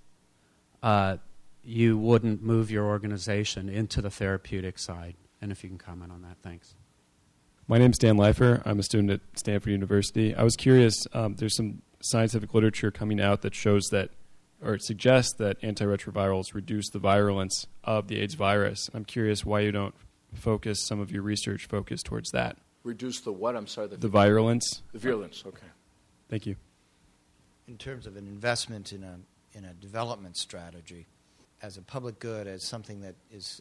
you wouldn't move your organization into the therapeutic side, and if you can comment on that. Thanks. My name's Dan Leifer. I'm a student at Stanford University. I was curious, there's some scientific literature coming out that shows that, or it suggests that antiretrovirals reduce the virulence of the AIDS virus. I'm curious why you don't focus some of your research focused towards that. Reduce the what? I'm sorry. The virulence. The virulence, okay. Thank you. In terms of an investment in a development strategy, as a public good, as something that is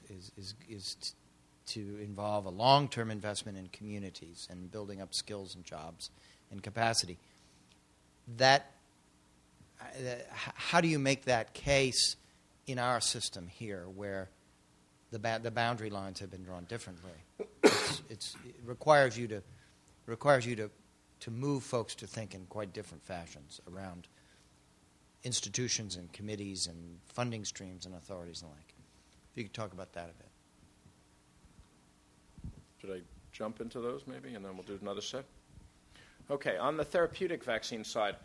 to involve a long-term investment in communities and building up skills and jobs and capacity, that how do you make that case in our system here, where the boundary lines have been drawn differently? It requires you to move folks to think in quite different fashions around institutions and committees and funding streams and authorities and the like. If you could talk about that a bit. Should I jump into those maybe, and then we'll do another set? Okay, on the therapeutic vaccine side,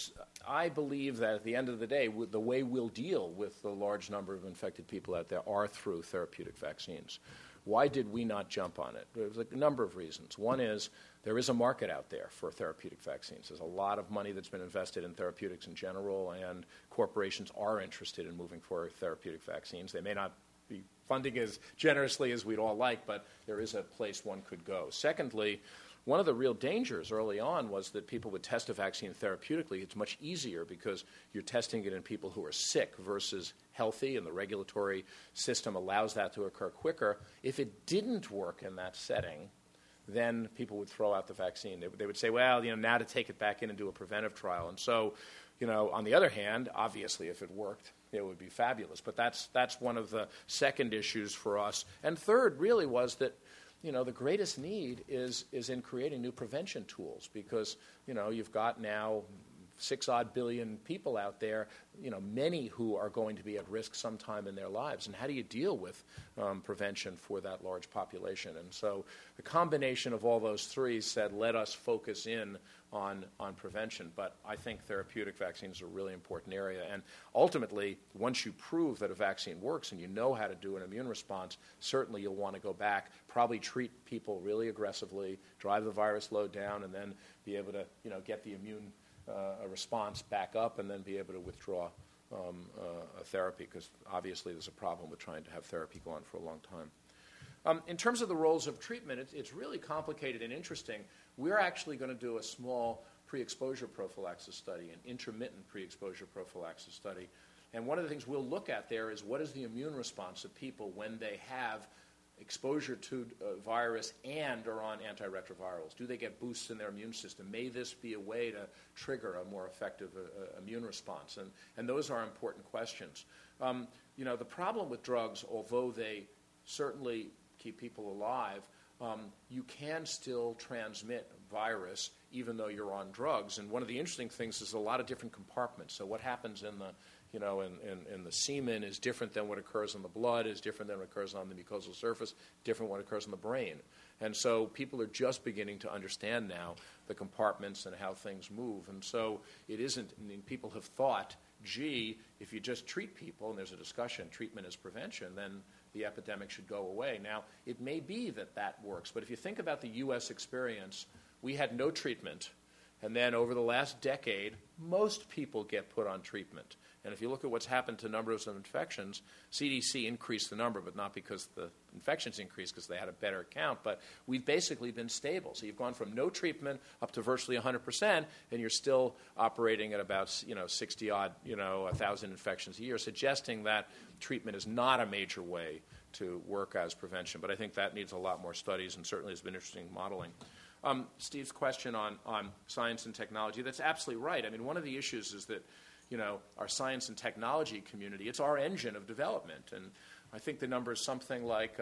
I believe that at the end of the day, the way we'll deal with the large number of infected people out there are through therapeutic vaccines. Why did we not jump on it? There's a number of reasons. One is there is a market out there for therapeutic vaccines. There's a lot of money that's been invested in therapeutics in general, and corporations are interested in moving forward therapeutic vaccines. They may not be funding as generously as we'd all like, but there is a place one could go. Secondly, one of the real dangers early on was that people would test a vaccine therapeutically. It's much easier because you're testing it in people who are sick versus healthy, and the regulatory system allows that to occur quicker. If it didn't work in that setting, then people would throw out the vaccine. They would say, well, now to take it back in and do a preventive trial. And so, on the other hand, obviously if it worked, it would be fabulous. But that's one of the second issues for us. And third really was that the greatest need is in creating new prevention tools, because, you've got now 6-odd billion people out there, many who are going to be at risk sometime in their lives. And how do you deal with prevention for that large population? And so the combination of all those three said, let us focus in on prevention. But I think therapeutic vaccines are a really important area. And ultimately, once you prove that a vaccine works and you know how to do an immune response, certainly you'll want to go back, probably treat people really aggressively, drive the virus load down, and then be able to get the immune a response back up, and then be able to withdraw a therapy, because obviously there's a problem with trying to have therapy go on for a long time. In terms of the roles of treatment, it's really complicated and interesting. We're actually going to do a small pre-exposure prophylaxis study, an intermittent pre-exposure prophylaxis study. And one of the things we'll look at there is what is the immune response of people when they have exposure to virus and are on antiretrovirals. Do they get boosts in their immune system? May this be a way to trigger a more effective immune response? And those are important questions. The problem with drugs, although they certainly keep people alive, you can still transmit virus even though you're on drugs. And one of the interesting things is a lot of different compartments. So what happens in the in the semen is different than what occurs in the blood, is different than what occurs on the mucosal surface, different what occurs in the brain. And so people are just beginning to understand now the compartments and how things move. And so it isn't, people have thought, gee, if you just treat people, and there's a discussion, treatment is prevention, then the epidemic should go away. Now, it may be that works, but if you think about the U.S. experience, we had no treatment. And then over the last decade, most people get put on treatment. And if you look at what's happened to numbers of infections, CDC increased the number, but not because the infections increased, because they had a better count. But we've basically been stable. So you've gone from no treatment up to virtually 100%, and you're still operating at about 60-odd, 1,000 infections a year, suggesting that treatment is not a major way to work as prevention. But I think that needs a lot more studies, and certainly has been interesting modeling. Steve's question on science and technology, that's absolutely right. I mean, one of the issues is that our science and technology community. It's our engine of development. And I think the number is something like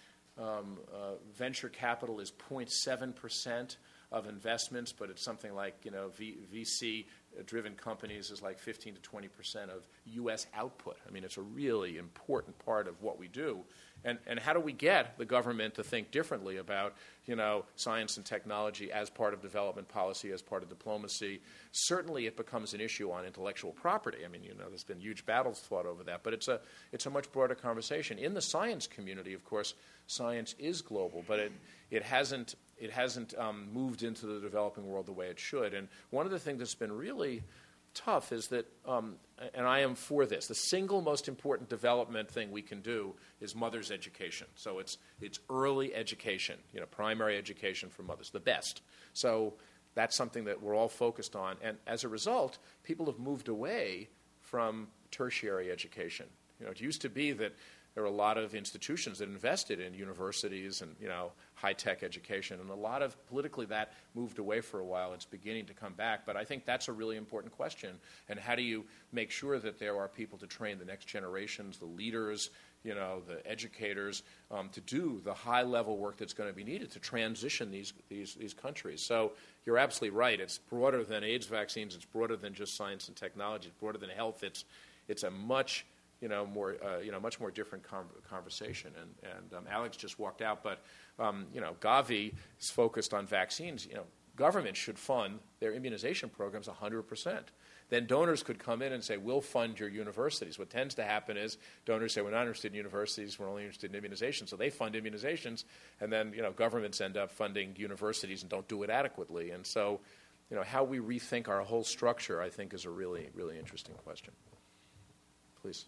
venture capital is 0.7% of investments, but it's something like, VC-driven companies is like 15 to 20% of U.S. output. I mean, it's a really important part of what we do. And how do we get the government to think differently about, science and technology as part of development policy, as part of diplomacy? Certainly it becomes an issue on intellectual property. I mean, there's been huge battles fought over that, but it's a much broader conversation. In the science community, of course, science is global, but it hasn't moved into the developing world the way it should. And one of the things that's been really tough is that, and I am for this, the single most important development thing we can do is mothers' education. So it's early education, primary education for mothers, the best. So that's something that we're all focused on. And as a result, people have moved away from tertiary education. It used to be that there were a lot of institutions that invested in universities and, high-tech education. And a lot of, politically, that moved away for a while. It's beginning to come back. But I think that's a really important question. And how do you make sure that there are people to train the next generations, the leaders, the educators, to do the high-level work that's going to be needed to transition these countries? So you're absolutely right. It's broader than AIDS vaccines. It's broader than just science and technology. It's broader than health. It's a much much more different conversation. And Alex just walked out, but Gavi is focused on vaccines. Government should fund their immunization programs 100%. Then donors could come in and say, we'll fund your universities. What tends to happen is donors say, we're not interested in universities, we're only interested in immunizations. So they fund immunizations, and then governments end up funding universities and don't do it adequately. And so how we rethink our whole structure, I think, is a really, really interesting question. Please.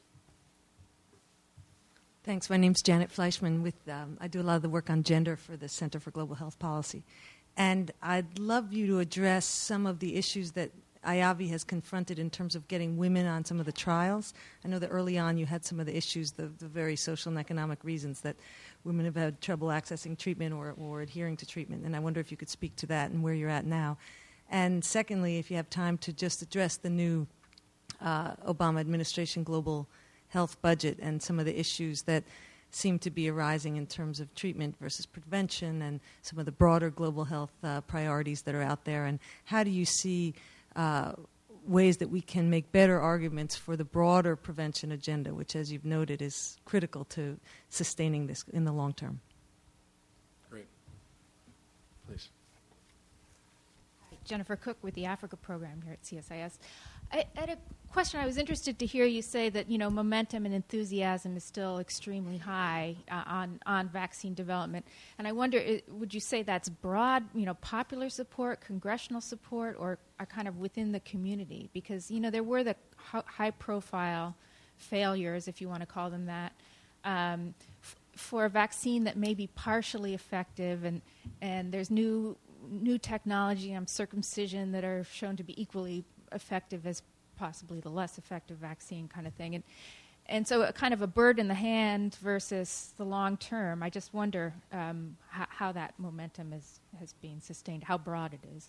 Thanks. My name's Janet Fleischman. I do a lot of the work on gender for the Center for Global Health Policy. And I'd love you to address some of the issues that IAVI has confronted in terms of getting women on some of the trials. I know that early on you had some of the issues, the very social and economic reasons that women have had trouble accessing treatment or adhering to treatment. And I wonder if you could speak to that and where you're at now. And secondly, if you have time to just address the new Obama administration global health budget and some of the issues that seem to be arising in terms of treatment versus prevention and some of the broader global health priorities that are out there. And how do you see ways that we can make better arguments for the broader prevention agenda, which, as you've noted, is critical to sustaining this in the long term? Great. Please. Jennifer Cook with the Africa program here at CSIS. I had a question. I was interested to hear you say that momentum and enthusiasm is still extremely high on vaccine development, and I wonder, would you say that's broad, popular support, congressional support, or are kind of within the community? Because there were the high-profile failures, if you want to call them that, for a vaccine that may be partially effective, and there's new technology on circumcision that are shown to be equally effective as possibly the less effective vaccine kind of thing. And so a kind of a bird in the hand versus the long term. I just wonder how that momentum has been sustained, how broad it is.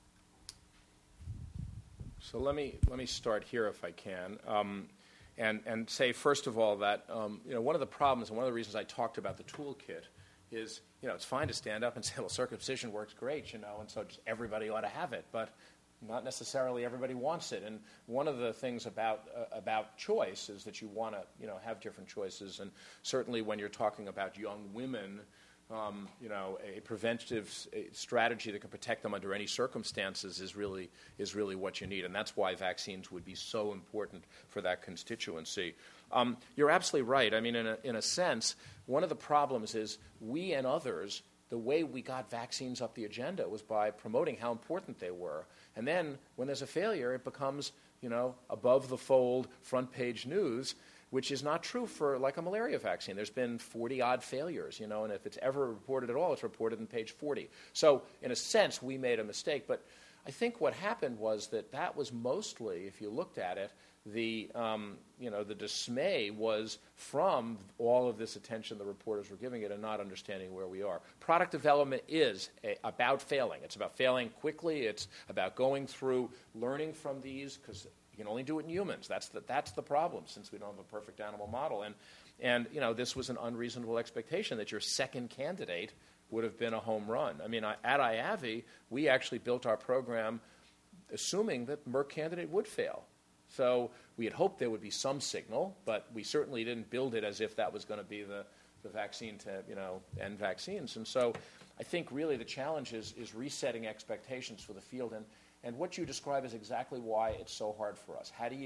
So let me start here if I can. And say, first of all, that one of the problems and one of the reasons I talked about the toolkit is, it's fine to stand up and say, well, circumcision works great, and so just everybody ought to have it, but not necessarily everybody wants it. And one of the things about choice is that you want to, have different choices. And certainly when you're talking about young women, a preventative strategy that can protect them under any circumstances is really what you need. And that's why vaccines would be so important for that constituency. You're absolutely right. I mean, in a sense, one of the problems is we and others, the way we got vaccines up the agenda was by promoting how important they were. And then when there's a failure, it becomes, above the fold, front page news, which is not true for like a malaria vaccine. There's been 40-odd failures, and if it's ever reported at all, it's reported in page 40. So in a sense, we made a mistake. But I think what happened was that was mostly, if you looked at it, the dismay was from all of this attention the reporters were giving it and not understanding where we are. Product development is about failing. It's about failing quickly. It's about going through, learning from these, because You can only do it in humans. That's the problem, since we don't have a perfect animal model. And this was an unreasonable expectation that your second candidate would have been a home run. I mean, at IAVI, we actually built our program assuming that Merck candidate would fail. So we had hoped there would be some signal, but we certainly didn't build it as if that was going to be the vaccine to end vaccines. And so I think really the challenge is resetting expectations for the field. And what you describe is exactly why it's so hard for us. How do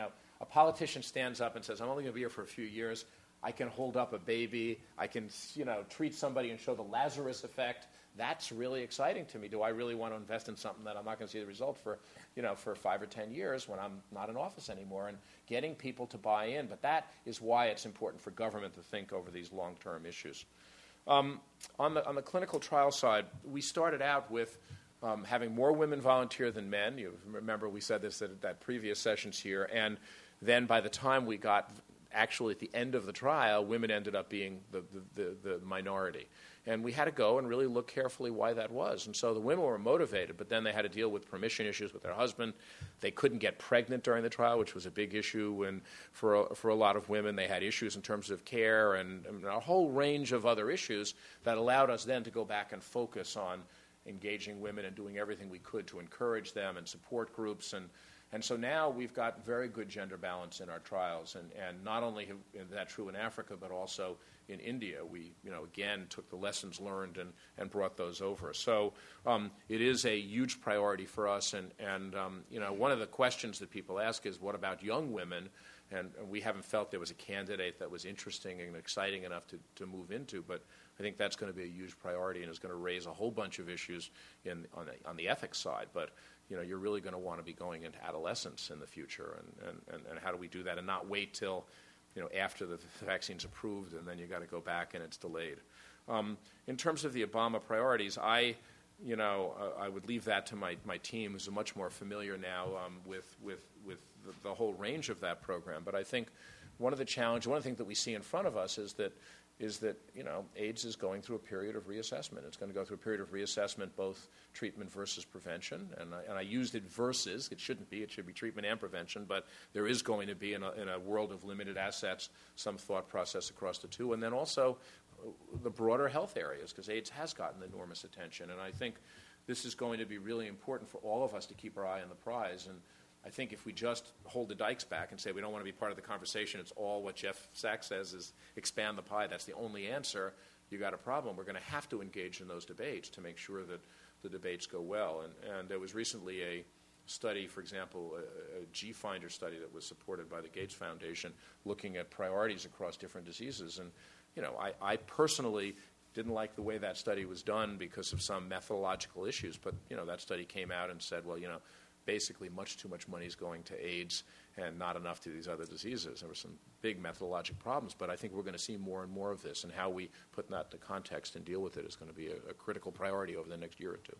a politician stands up and says, I'm only going to be here for a few years. I can hold up a baby. I can, treat somebody and show the Lazarus effect. That's really exciting to me. Do I really want to invest in something that I'm not going to see the result for 5 or 10 years when I'm not in office anymore? And getting people to buy in. But that is why it's important for government to think over these long-term issues. On the clinical trial side, we started out with having more women volunteer than men. You remember we said this at previous sessions here. And then by the time we got actually at the end of the trial, women ended up being the minority. And we had to go and really look carefully why that was. And so the women were motivated, but then they had to deal with permission issues with their husband. They couldn't get pregnant during the trial, which was a big issue. And for a lot of women, they had issues in terms of care and a whole range of other issues that allowed us then to go back and focus on engaging women and doing everything we could to encourage them and support groups. And so now we've got very good gender balance in our trials. And not only is that true in Africa, but also in India. We, again, took the lessons learned and brought those over. So it is a huge priority for us. And one of the questions that people ask is, what about young women? And we haven't felt there was a candidate that was interesting and exciting enough to move into. But I think that's going to be a huge priority and is going to raise a whole bunch of issues on the ethics side. But you're really going to want to be going into adolescence in the future, and how do we do that and not wait till after the vaccine's approved and then you got to go back and it's delayed. In terms of the Obama priorities, I would leave that to my team, who's much more familiar now with the whole range of that program. But I think one of the things that we see in front of us is that AIDS is going through a period of reassessment. It's going to go through a period of reassessment, both treatment versus prevention. And I used it versus. It shouldn't be. It should be treatment and prevention. But there is going to be, in a world of limited assets, some thought process across the two. And then also the broader health areas, because AIDS has gotten enormous attention. And I think this is going to be really important for all of us to keep our eye on the prize. And I think if we just hold the dikes back and say we don't want to be part of the conversation, it's all what Jeff Sachs says is expand the pie, that's the only answer, you got a problem. We're going to have to engage in those debates to make sure that the debates go well. And there was recently a study, for example, a G-Finder study that was supported by the Gates Foundation looking at priorities across different diseases. And, I personally didn't like the way that study was done because of some methodological issues. But, that study came out and said, well, basically much too much money is going to AIDS and not enough to these other diseases. There were some big methodological problems, but I think we're going to see more and more of this, and how we put that into context and deal with it is going to be a critical priority over the next year or two.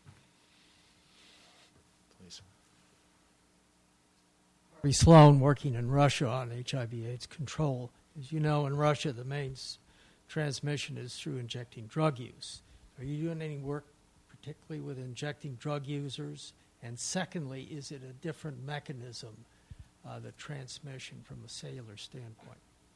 Please. Harvey Sloan, working in Russia on HIV/AIDS control. As you know, in Russia, the main transmission is through injecting drug use. Are you doing any work particularly with injecting drug users? And secondly, is it a different mechanism, the transmission from a cellular standpoint?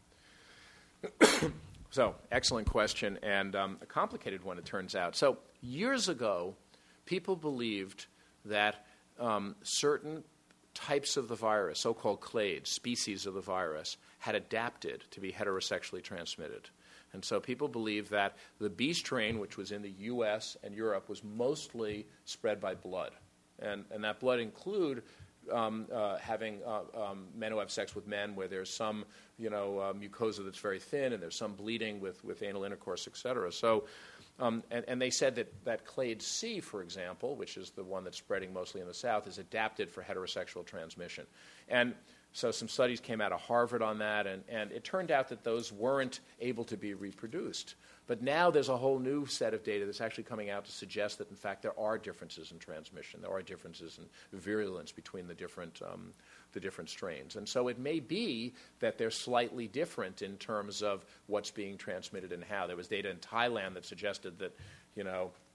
So, excellent question, and a complicated one, it turns out. So, years ago, people believed that certain types of the virus, so-called clades, species of the virus, had adapted to be heterosexually transmitted. And so people believed that the B strain, which was in the U.S. and Europe, was mostly spread by blood. And that blood include having men who have sex with men where there's some, mucosa that's very thin and there's some bleeding with anal intercourse, et cetera. So, and they said that clade C, for example, which is the one that's spreading mostly in the South, is adapted for heterosexual transmission. And so some studies came out of Harvard on that, and it turned out that those weren't able to be reproduced. But now there's a whole new set of data that's actually coming out to suggest that, in fact, there are differences in transmission. There are differences in virulence between the different strains. And so it may be that they're slightly different in terms of what's being transmitted and how. There was data in Thailand that suggested that,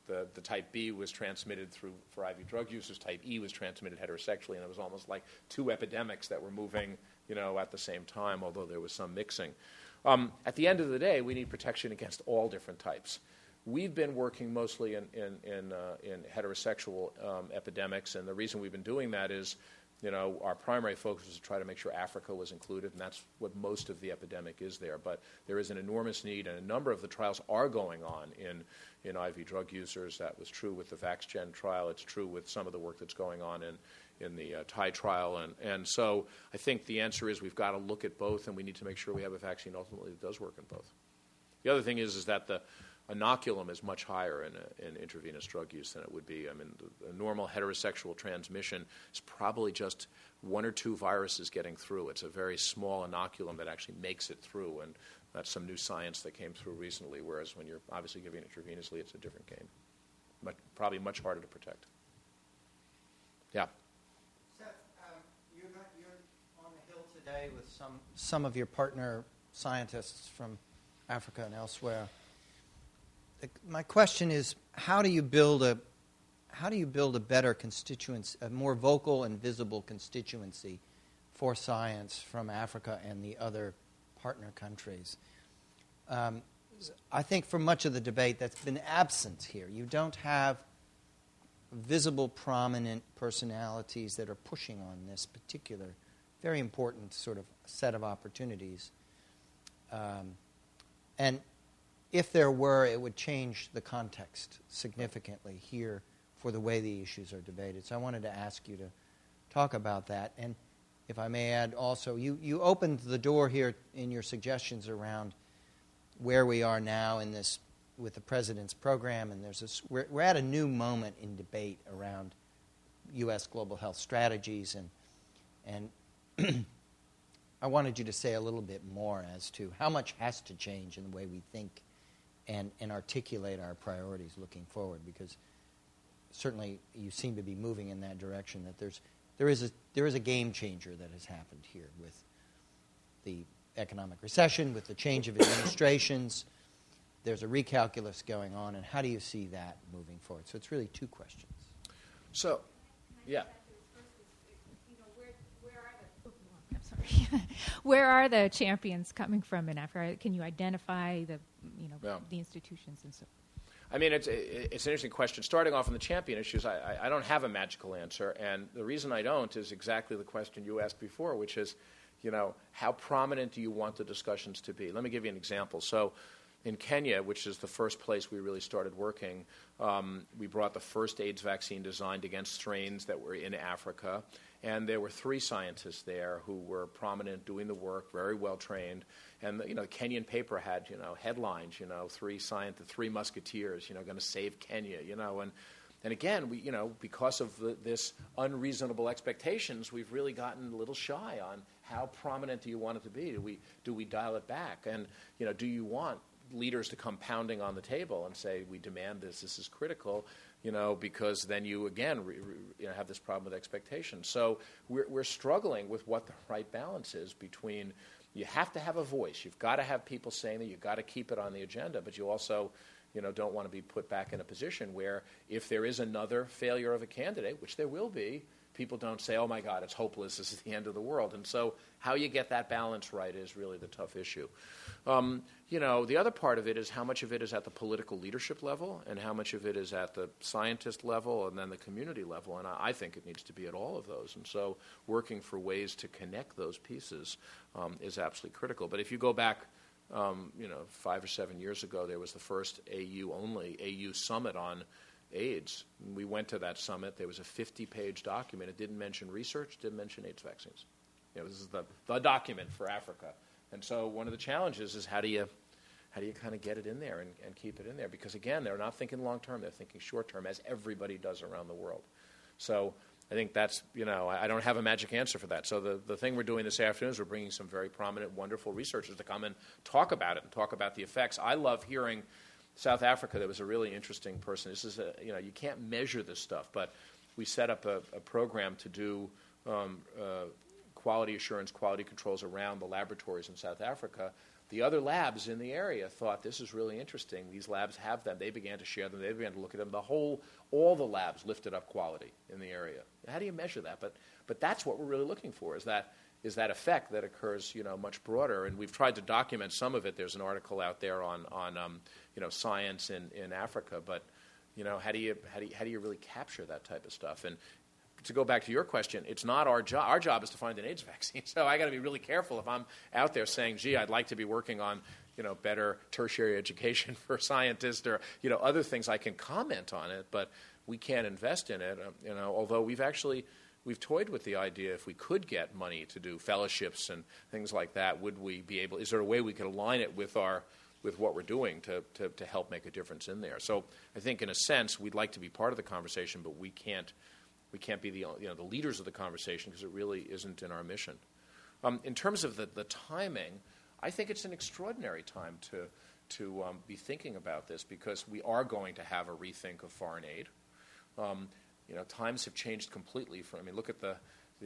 the type B was transmitted for IV drug users, type E was transmitted heterosexually, and it was almost like two epidemics that were moving, at the same time, although there was some mixing. At the end of the day, we need protection against all different types. We've been working mostly in heterosexual epidemics, and the reason we've been doing that is, our primary focus was to try to make sure Africa was included, and that's what most of the epidemic is there. But there is an enormous need, and a number of the trials are going on in IV drug users. That was true with the VaxGen trial. It's true with some of the work that's going on in the Thai trial. And so I think the answer is we've got to look at both, and we need to make sure we have a vaccine ultimately that does work in both. The other thing is that the inoculum is much higher in intravenous drug use than it would be. I mean, a normal heterosexual transmission is probably just one or two viruses getting through. It's a very small inoculum that actually makes it through, and that's some new science that came through recently, whereas when you're obviously giving it intravenously, it's a different game. Probably much harder to protect. Yeah. Seth, you're on the Hill today with some of your partner scientists from Africa and elsewhere. My question is, how do you build a better constituency, a more vocal and visible constituency for science from Africa and the other partner countries? I think for much of the debate that's been absent here. You don't have visible, prominent personalities that are pushing on this particular, very important sort of set of opportunities. And if there were, it would change the context significantly here for the way the issues are debated. So I wanted to ask you to talk about that. And if I may add also, you opened the door here in your suggestions around where we are now in this with the President's program, and we're at a new moment in debate around U.S. global health strategies, and I wanted you to say a little bit more as to how much has to change in the way we think and articulate our priorities looking forward, because certainly you seem to be moving in that direction, that there is a game changer that has happened here with the economic recession, with the change of administrations. There's a recalculus going on, and how do you see that moving forward? So it's really two questions. So, yeah. Where are the champions coming from in Africa? Can you identify the institutions and so? I mean, it's an interesting question. Starting off on the champion issues, I don't have a magical answer, and the reason I don't is exactly the question you asked before, which is, how prominent do you want the discussions to be? Let me give you an example. So, in Kenya, which is the first place we really started working, we brought the first AIDS vaccine designed against strains that were in Africa. And there were 3 scientists there who were prominent, doing the work, very well trained. And the Kenyan paper had headlines, the 3 musketeers, going to save Kenya, And again, we because of this unreasonable expectations, we've really gotten a little shy on how prominent do you want it to be? Do we dial it back? And do you want leaders to come pounding on the table and say, we demand this is critical, because then you, again, have this problem with expectations. So we're struggling with what the right balance is between, you have to have a voice. You've got to have people saying that. You've got to keep it on the agenda, but you also don't want to be put back in a position where if there is another failure of a candidate, which there will be, people don't say, oh, my God, it's hopeless, this is the end of the world. And so how you get that balance right is really the tough issue. The other part of it is how much of it is at the political leadership level and how much of it is at the scientist level and then the community level. And I think it needs to be at all of those. And so working for ways to connect those pieces is absolutely critical. But if you go back 5 or 7 years ago, there was the first AU summit on AIDS. We went to that summit. There was a 50-page document. It didn't mention research, didn't mention AIDS vaccines. This is the document for Africa. And so one of the challenges is how do you kind of get it in there and keep it in there? Because, again, they're not thinking long-term. They're thinking short-term, as everybody does around the world. So I think that's, I don't have a magic answer for that. So the thing we're doing this afternoon is we're bringing some very prominent, wonderful researchers to come and talk about it and talk about the effects. I love hearing South Africa. There was a really interesting person. This is, you can't measure this stuff, but we set up a program to do quality assurance, quality controls around the laboratories in South Africa the other labs in the area thought this is really interesting. These labs have them. They began to share them. They began to look at them. All the labs lifted up quality in the area. How do you measure that? But that's what we're really looking for, is that effect that occurs, much broader. And we've tried to document some of it. There's an article out there on science in Africa. But how do you really capture that type of stuff? And to go back to your question, it's not our job. Our job is to find an AIDS vaccine. So I got to be really careful if I'm out there saying, "Gee, I'd like to be working on better tertiary education for scientists," or other things. I can comment on it, but we can't invest in it. Although we've toyed with the idea, if we could get money to do fellowships and things like that, would we be able? Is there a way we could align it with what we're doing to help make a difference in there? So I think, in a sense, we'd like to be part of the conversation, but we can't be the leaders of the conversation, because it really isn't in our mission. In terms of the timing, I think it's an extraordinary time to be thinking about this, because we are going to have a rethink of foreign aid. Times have changed completely. Look at the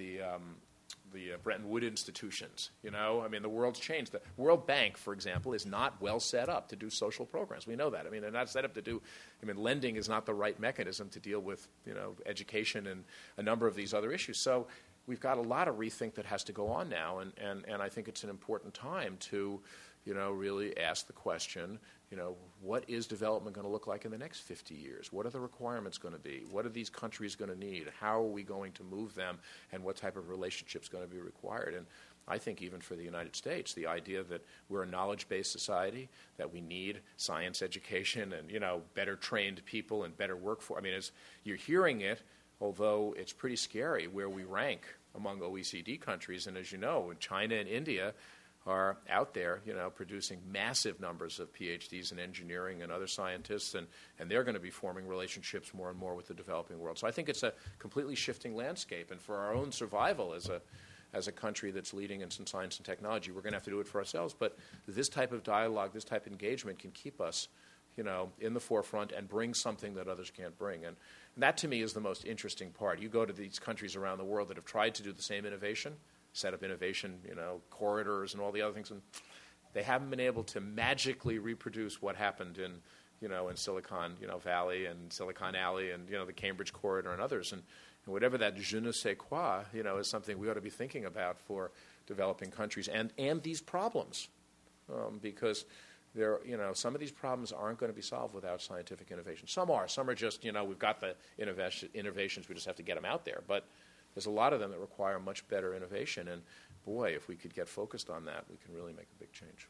Bretton Woods institutions. The world's changed. The World Bank, for example, is not well set up to do social programs. We know that. They're not set up to do. Lending is not the right mechanism to deal with education and a number of these other issues. So we've got a lot of rethink that has to go on now, and I think it's an important time to really ask the question, what is development going to look like in the next 50 years? What are the requirements going to be? What are these countries going to need? How are we going to move them? And what type of relationship is going to be required? And I think even for the United States, the idea that we're a knowledge-based society, that we need science education and, better trained people and better workforce. You're hearing it, although it's pretty scary where we rank among OECD countries. And as you know, China and India are out there, producing massive numbers of PhDs in engineering and other scientists, and they're going to be forming relationships more and more with the developing world. So I think it's a completely shifting landscape, and for our own survival as a country that's leading in some science and technology, we're going to have to do it for ourselves. But this type of dialogue, this type of engagement can keep us, in the forefront and bring something that others can't bring. And that, to me, is the most interesting part. You go to these countries around the world that have tried to do the same innovation, set up innovation, corridors and all the other things, and they haven't been able to magically reproduce what happened in Silicon Valley and Silicon Alley and the Cambridge corridor and others. And whatever that je ne sais quoi, is something we ought to be thinking about for developing countries and these problems, because some of these problems aren't going to be solved without scientific innovation. Some are just we've got the innovations, we just have to get them out there, but there's a lot of them that require much better innovation, and boy, if we could get focused on that, we can really make a big change.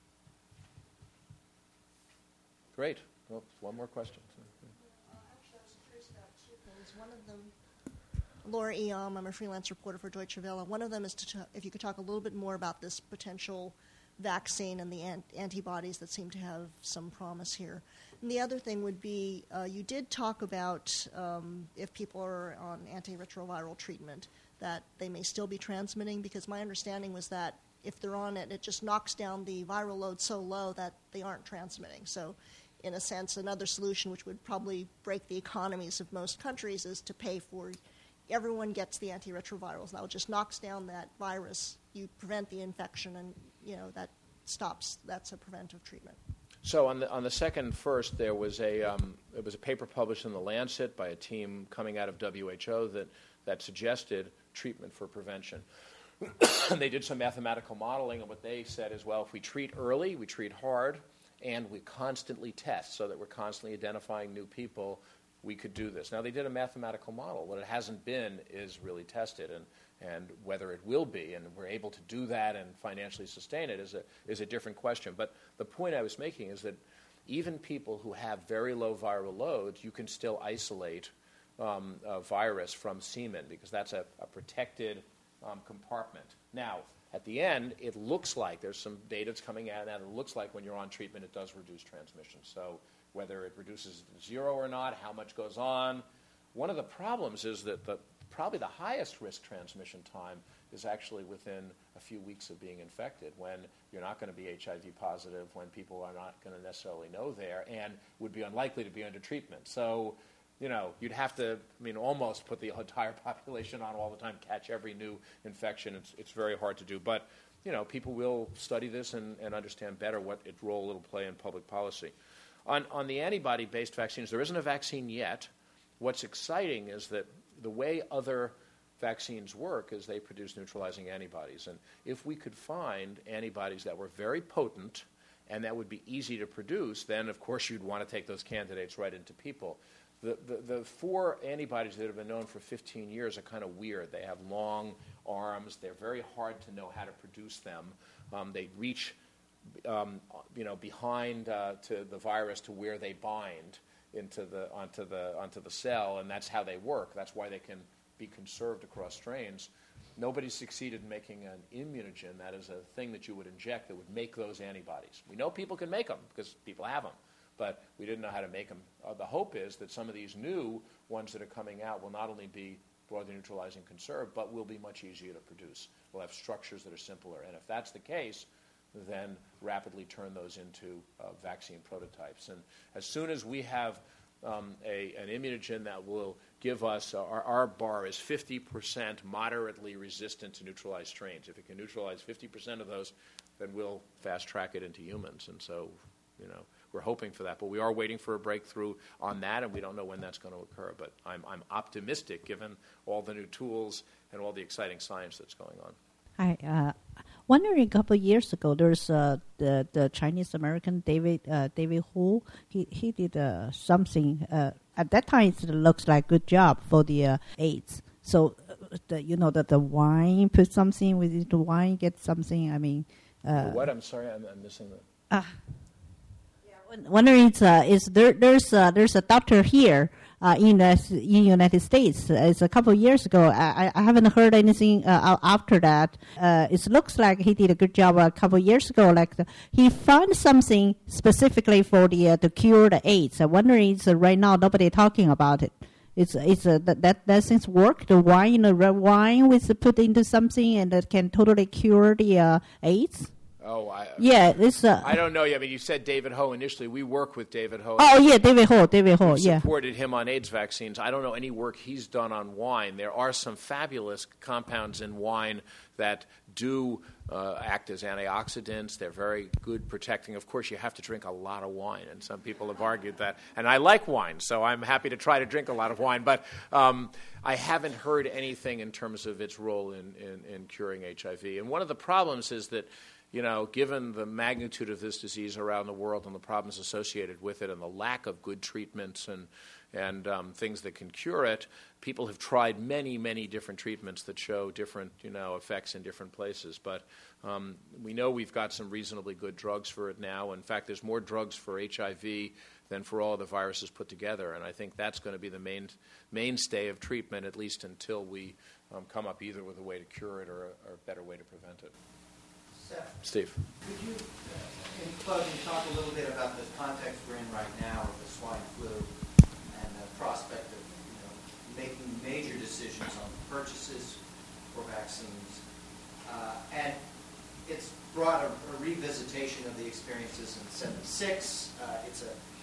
Great. Well, one more question. Actually, I was curious about two things. One of them, Laura Eom, I'm a freelance reporter for Deutsche Welle. One of them is if you could talk a little bit more about this potential vaccine and the antibodies that seem to have some promise here. And the other thing would be, you did talk about if people are on antiretroviral treatment, that they may still be transmitting, because my understanding was that if they're on it, it just knocks down the viral load so low that they aren't transmitting. So in a sense, another solution, which would probably break the economies of most countries, is to pay for everyone gets the antiretrovirals. Now it just knocks down that virus. You prevent the infection, and that stops. That's a preventive treatment. So on the second first, there was a paper published in The Lancet by a team coming out of WHO that suggested treatment for prevention. They did some mathematical modeling, and what they said is, well, if we treat early, we treat hard, and we constantly test so that we're constantly identifying new people, we could do this. Now, they did a mathematical model. What it hasn't been is really tested, and whether it will be, and we're able to do that and financially sustain it is a different question. But the point I was making is that even people who have very low viral loads, you can still isolate a virus from semen, because that's a protected compartment. Now, at the end, it looks like there's some data that's coming out, and it looks like when you're on treatment, it does reduce transmission. So whether it reduces to zero or not, how much goes on. One of the problems is that probably the highest risk transmission time is actually within a few weeks of being infected, when you're not going to be HIV positive, when people are not going to necessarily know there, and would be unlikely to be under treatment. So, you'd have to, almost put the entire population on all the time, catch every new infection. It's very hard to do. But people will study this and understand better what its role it'll play in public policy. On the antibody-based vaccines, there isn't a vaccine yet. What's exciting is that the way other vaccines work is they produce neutralizing antibodies. And if we could find antibodies that were very potent and that would be easy to produce, then, of course, you'd want to take those candidates right into people. The 4 antibodies that have been known for 15 years are kind of weird. They have long arms. They're very hard to know how to produce them. They reach behind to the virus to where they bind onto the cell, and that's how they work. That's why they can be conserved across strains. Nobody's succeeded in making an immunogen, that is a thing that you would inject that would make those antibodies. We know people can make them because people have them, but we didn't know how to make them. The hope is that some of these new ones that are coming out will not only be broadly neutralizing conserved, but will be much easier to produce. We'll have structures that are simpler, and if that's the case, then rapidly turn those into vaccine prototypes. And as soon as we have an immunogen that will give us, our bar is 50% moderately resistant to neutralized strains. If it can neutralize 50% of those, then we'll fast track it into humans. And so, we're hoping for that. But we are waiting for a breakthrough on that, and we don't know when that's going to occur. But I'm optimistic given all the new tools and all the exciting science that's going on. Hi. Wondering, a couple of years ago, there's the Chinese-American David Hu. He did something. At that time, it looks like a good job for the AIDS. So, the wine, put something with the wine, get something. I mean, what? I'm sorry, I'm missing that. Wondering, is there's a doctor here in United States. It's a couple of years ago. I haven't heard anything after that. It looks like he did a good job a couple of years ago. He found something specifically for to cure the AIDS. I'm wondering, right now nobody talking about it. That things work. The wine, the red wine, with put into something and that can totally cure the AIDS. Oh, I don't know. I mean, you said David Ho initially. We work with David Ho. Oh, yeah, David Ho. We supported him on AIDS vaccines. I don't know any work he's done on wine. There are some fabulous compounds in wine that do act as antioxidants. They're very good protecting. Of course, you have to drink a lot of wine, and some people have argued that. And I like wine, so I'm happy to try to drink a lot of wine. But I haven't heard anything in terms of its role in curing HIV. And one of the problems is that, given the magnitude of this disease around the world and the problems associated with it and the lack of good treatments and things that can cure it, people have tried many, many different treatments that show different, effects in different places. But we know we've got some reasonably good drugs for it now. In fact, there's more drugs for HIV than for all the viruses put together. And I think that's going to be the mainstay of treatment, at least until we come up either with a way to cure it or a better way to prevent it. Steve. Could you, in closing, talk a little bit about the context we're in right now with the swine flu and the prospect of making major decisions on purchases for vaccines? And it's brought a revisitation of the experiences in '76. It's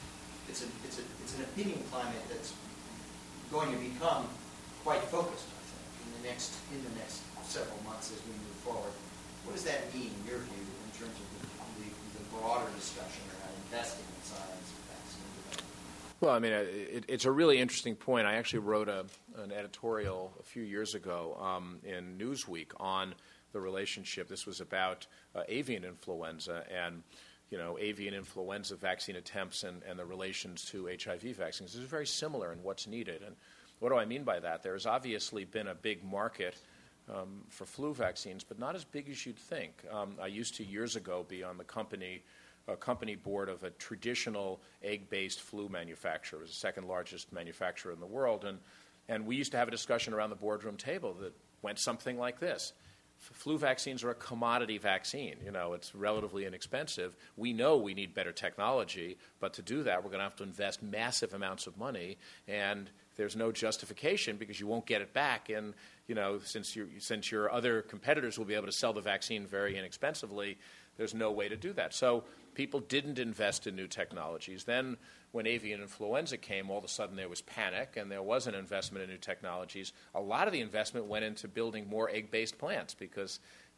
an opinion climate that's going to become quite focused, I think, in the next several months as we move forward. What does that mean, in your view, in terms of the broader discussion around investing in science and vaccine development? Well, I mean, it's a really interesting point. I actually wrote an editorial a few years ago in Newsweek on the relationship. This was about avian influenza and avian influenza vaccine attempts and the relations to HIV vaccines. This is very similar in what's needed. And what do I mean by that? There's obviously been a big market for flu vaccines, but not as big as you'd think. I used to, years ago, be on the company board of a traditional egg-based flu manufacturer. It was the second largest manufacturer in the world. And we used to have a discussion around the boardroom table that went something like this. Flu vaccines are a commodity vaccine. It's relatively inexpensive. We know we need better technology, but to do that, we're going to have to invest massive amounts of money, and there's no justification because you won't get it back. And since your other competitors will be able to sell the vaccine very inexpensively, there's no way to do that. So people didn't invest in new technologies. Then when avian influenza came, all of a sudden there was panic and there was an investment in new technologies. A lot of the investment went into building more egg-based plants because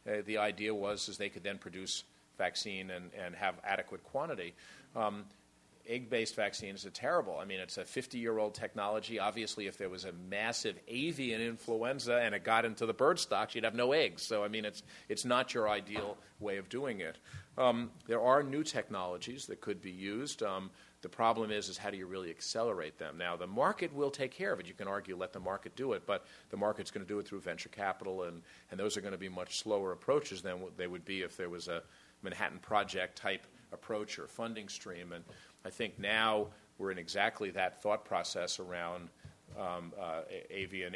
the idea was is they could then produce vaccine and have adequate quantity. Egg-based vaccines are terrible. I mean, it's a 50-year-old technology. Obviously, if there was a massive avian influenza and it got into the bird stocks, you'd have no eggs. So, I mean, it's not your ideal way of doing it. There are new technologies that could be used. The problem is how do you really accelerate them? Now, the market will take care of it. You can argue let the market do it, but the market's going to do it through venture capital, and those are going to be much slower approaches than what they would be if there was a Manhattan Project type approach or funding stream. And I think now we're in exactly that thought process around avian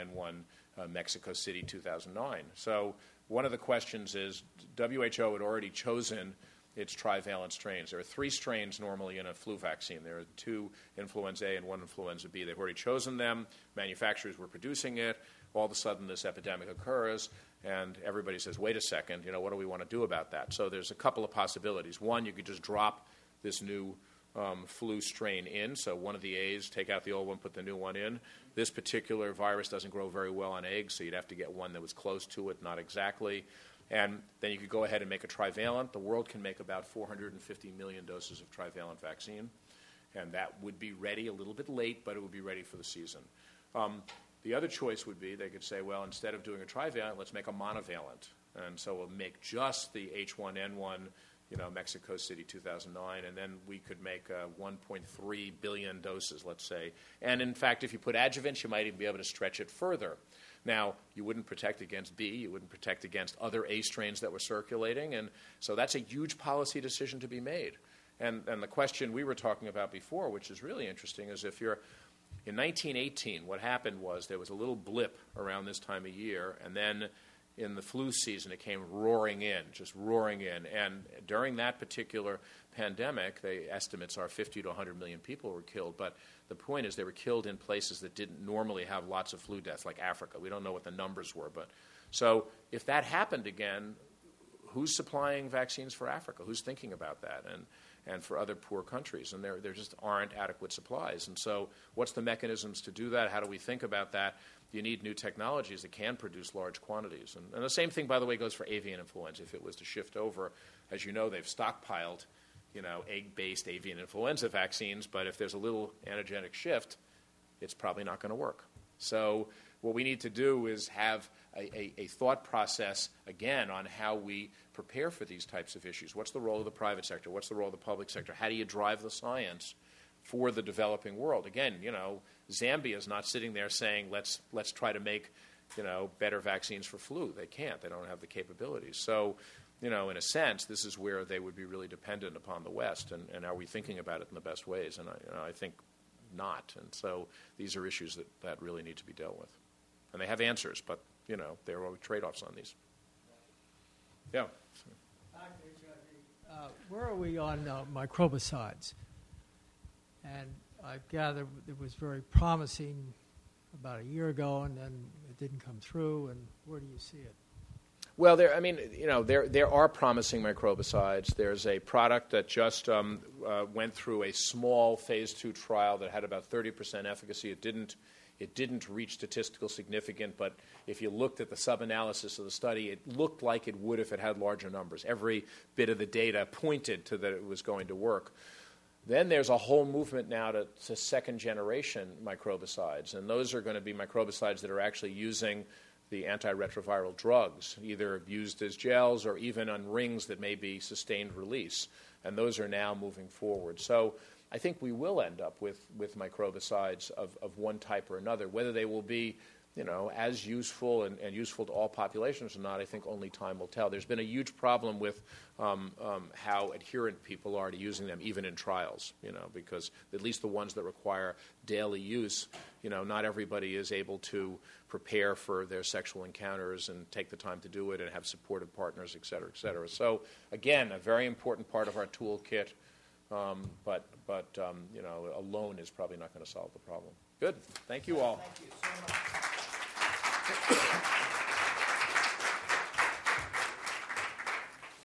H1N1 Mexico City 2009. So one of the questions is WHO had already chosen its trivalent strains. There are 3 strains normally in a flu vaccine. There are 2 influenza A and 1 influenza B. They've already chosen them. Manufacturers were producing it. All of a sudden this epidemic occurs, and everybody says, wait a second, what do we want to do about that? So there's a couple of possibilities. One, you could just drop this new flu strain in. So one of the A's, take out the old one, put the new one in. This particular virus doesn't grow very well on eggs, so you'd have to get one that was close to it, not exactly. And then you could go ahead and make a trivalent. The world can make about 450 million doses of trivalent vaccine, and that would be ready a little bit late, but it would be ready for the season. The other choice would be they could say, well, instead of doing a trivalent, let's make a monovalent. And so we'll make just the H1N1 Mexico City 2009, and then we could make 1.3 billion doses, let's say. And in fact, if you put adjuvants, you might even be able to stretch it further. Now, you wouldn't protect against B, you wouldn't protect against other A strains that were circulating, and so that's a huge policy decision to be made. And the question we were talking about before, which is really interesting, is if you're in 1918, what happened was there was a little blip around this time of year, and then in the flu season, it came roaring in, just roaring in. And during that particular pandemic, the estimates are 50 to 100 million people were killed. But the point is they were killed in places that didn't normally have lots of flu deaths, like Africa. We don't know what the numbers were. But so if that happened again, who's supplying vaccines for Africa? Who's thinking about that? And for other poor countries, and there just aren't adequate supplies. And so what's the mechanisms to do that? How do we think about that? You need new technologies that can produce large quantities. And the same thing, by the way, goes for avian influenza. If it was to shift over, as you know, they've stockpiled, egg-based avian influenza vaccines, but if there's a little antigenic shift, it's probably not going to work. So what we need to do is have a thought process, again, on how we prepare for these types of issues. What's the role of the private sector? What's the role of the public sector? How do you drive the science for the developing world? Again, Zambia is not sitting there saying, let's try to make, better vaccines for flu. They can't. They don't have the capabilities. So, in a sense, this is where they would be really dependent upon the West. And are we thinking about it in the best ways? And I think not. And so these are issues that really need to be dealt with. And they have answers, but, there are trade-offs on these. Yeah. Where are we on microbicides? And I gather it was very promising about a year ago, and then it didn't come through. And where do you see it? Well, there are promising microbicides. There's a product that just went through a small phase 2 trial that had about 30% efficacy. It didn't reach statistical significance, but if you looked at the sub-analysis of the study, it looked like it would if it had larger numbers. Every bit of the data pointed to that it was going to work. Then there's a whole movement now to second-generation microbicides, and those are going to be microbicides that are actually using the antiretroviral drugs, either used as gels or even on rings that may be sustained release, and those are now moving forward. So I think we will end up with microbicides of one type or another. Whether they will be, as useful and useful to all populations or not, I think only time will tell. There's been a huge problem with how adherent people are to using them, even in trials, because at least the ones that require daily use, not everybody is able to prepare for their sexual encounters and take the time to do it and have supportive partners, et cetera, et cetera. So, again, a very important part of our toolkit. But alone is probably not going to solve the problem. Good. Thank you all. Thank you so much.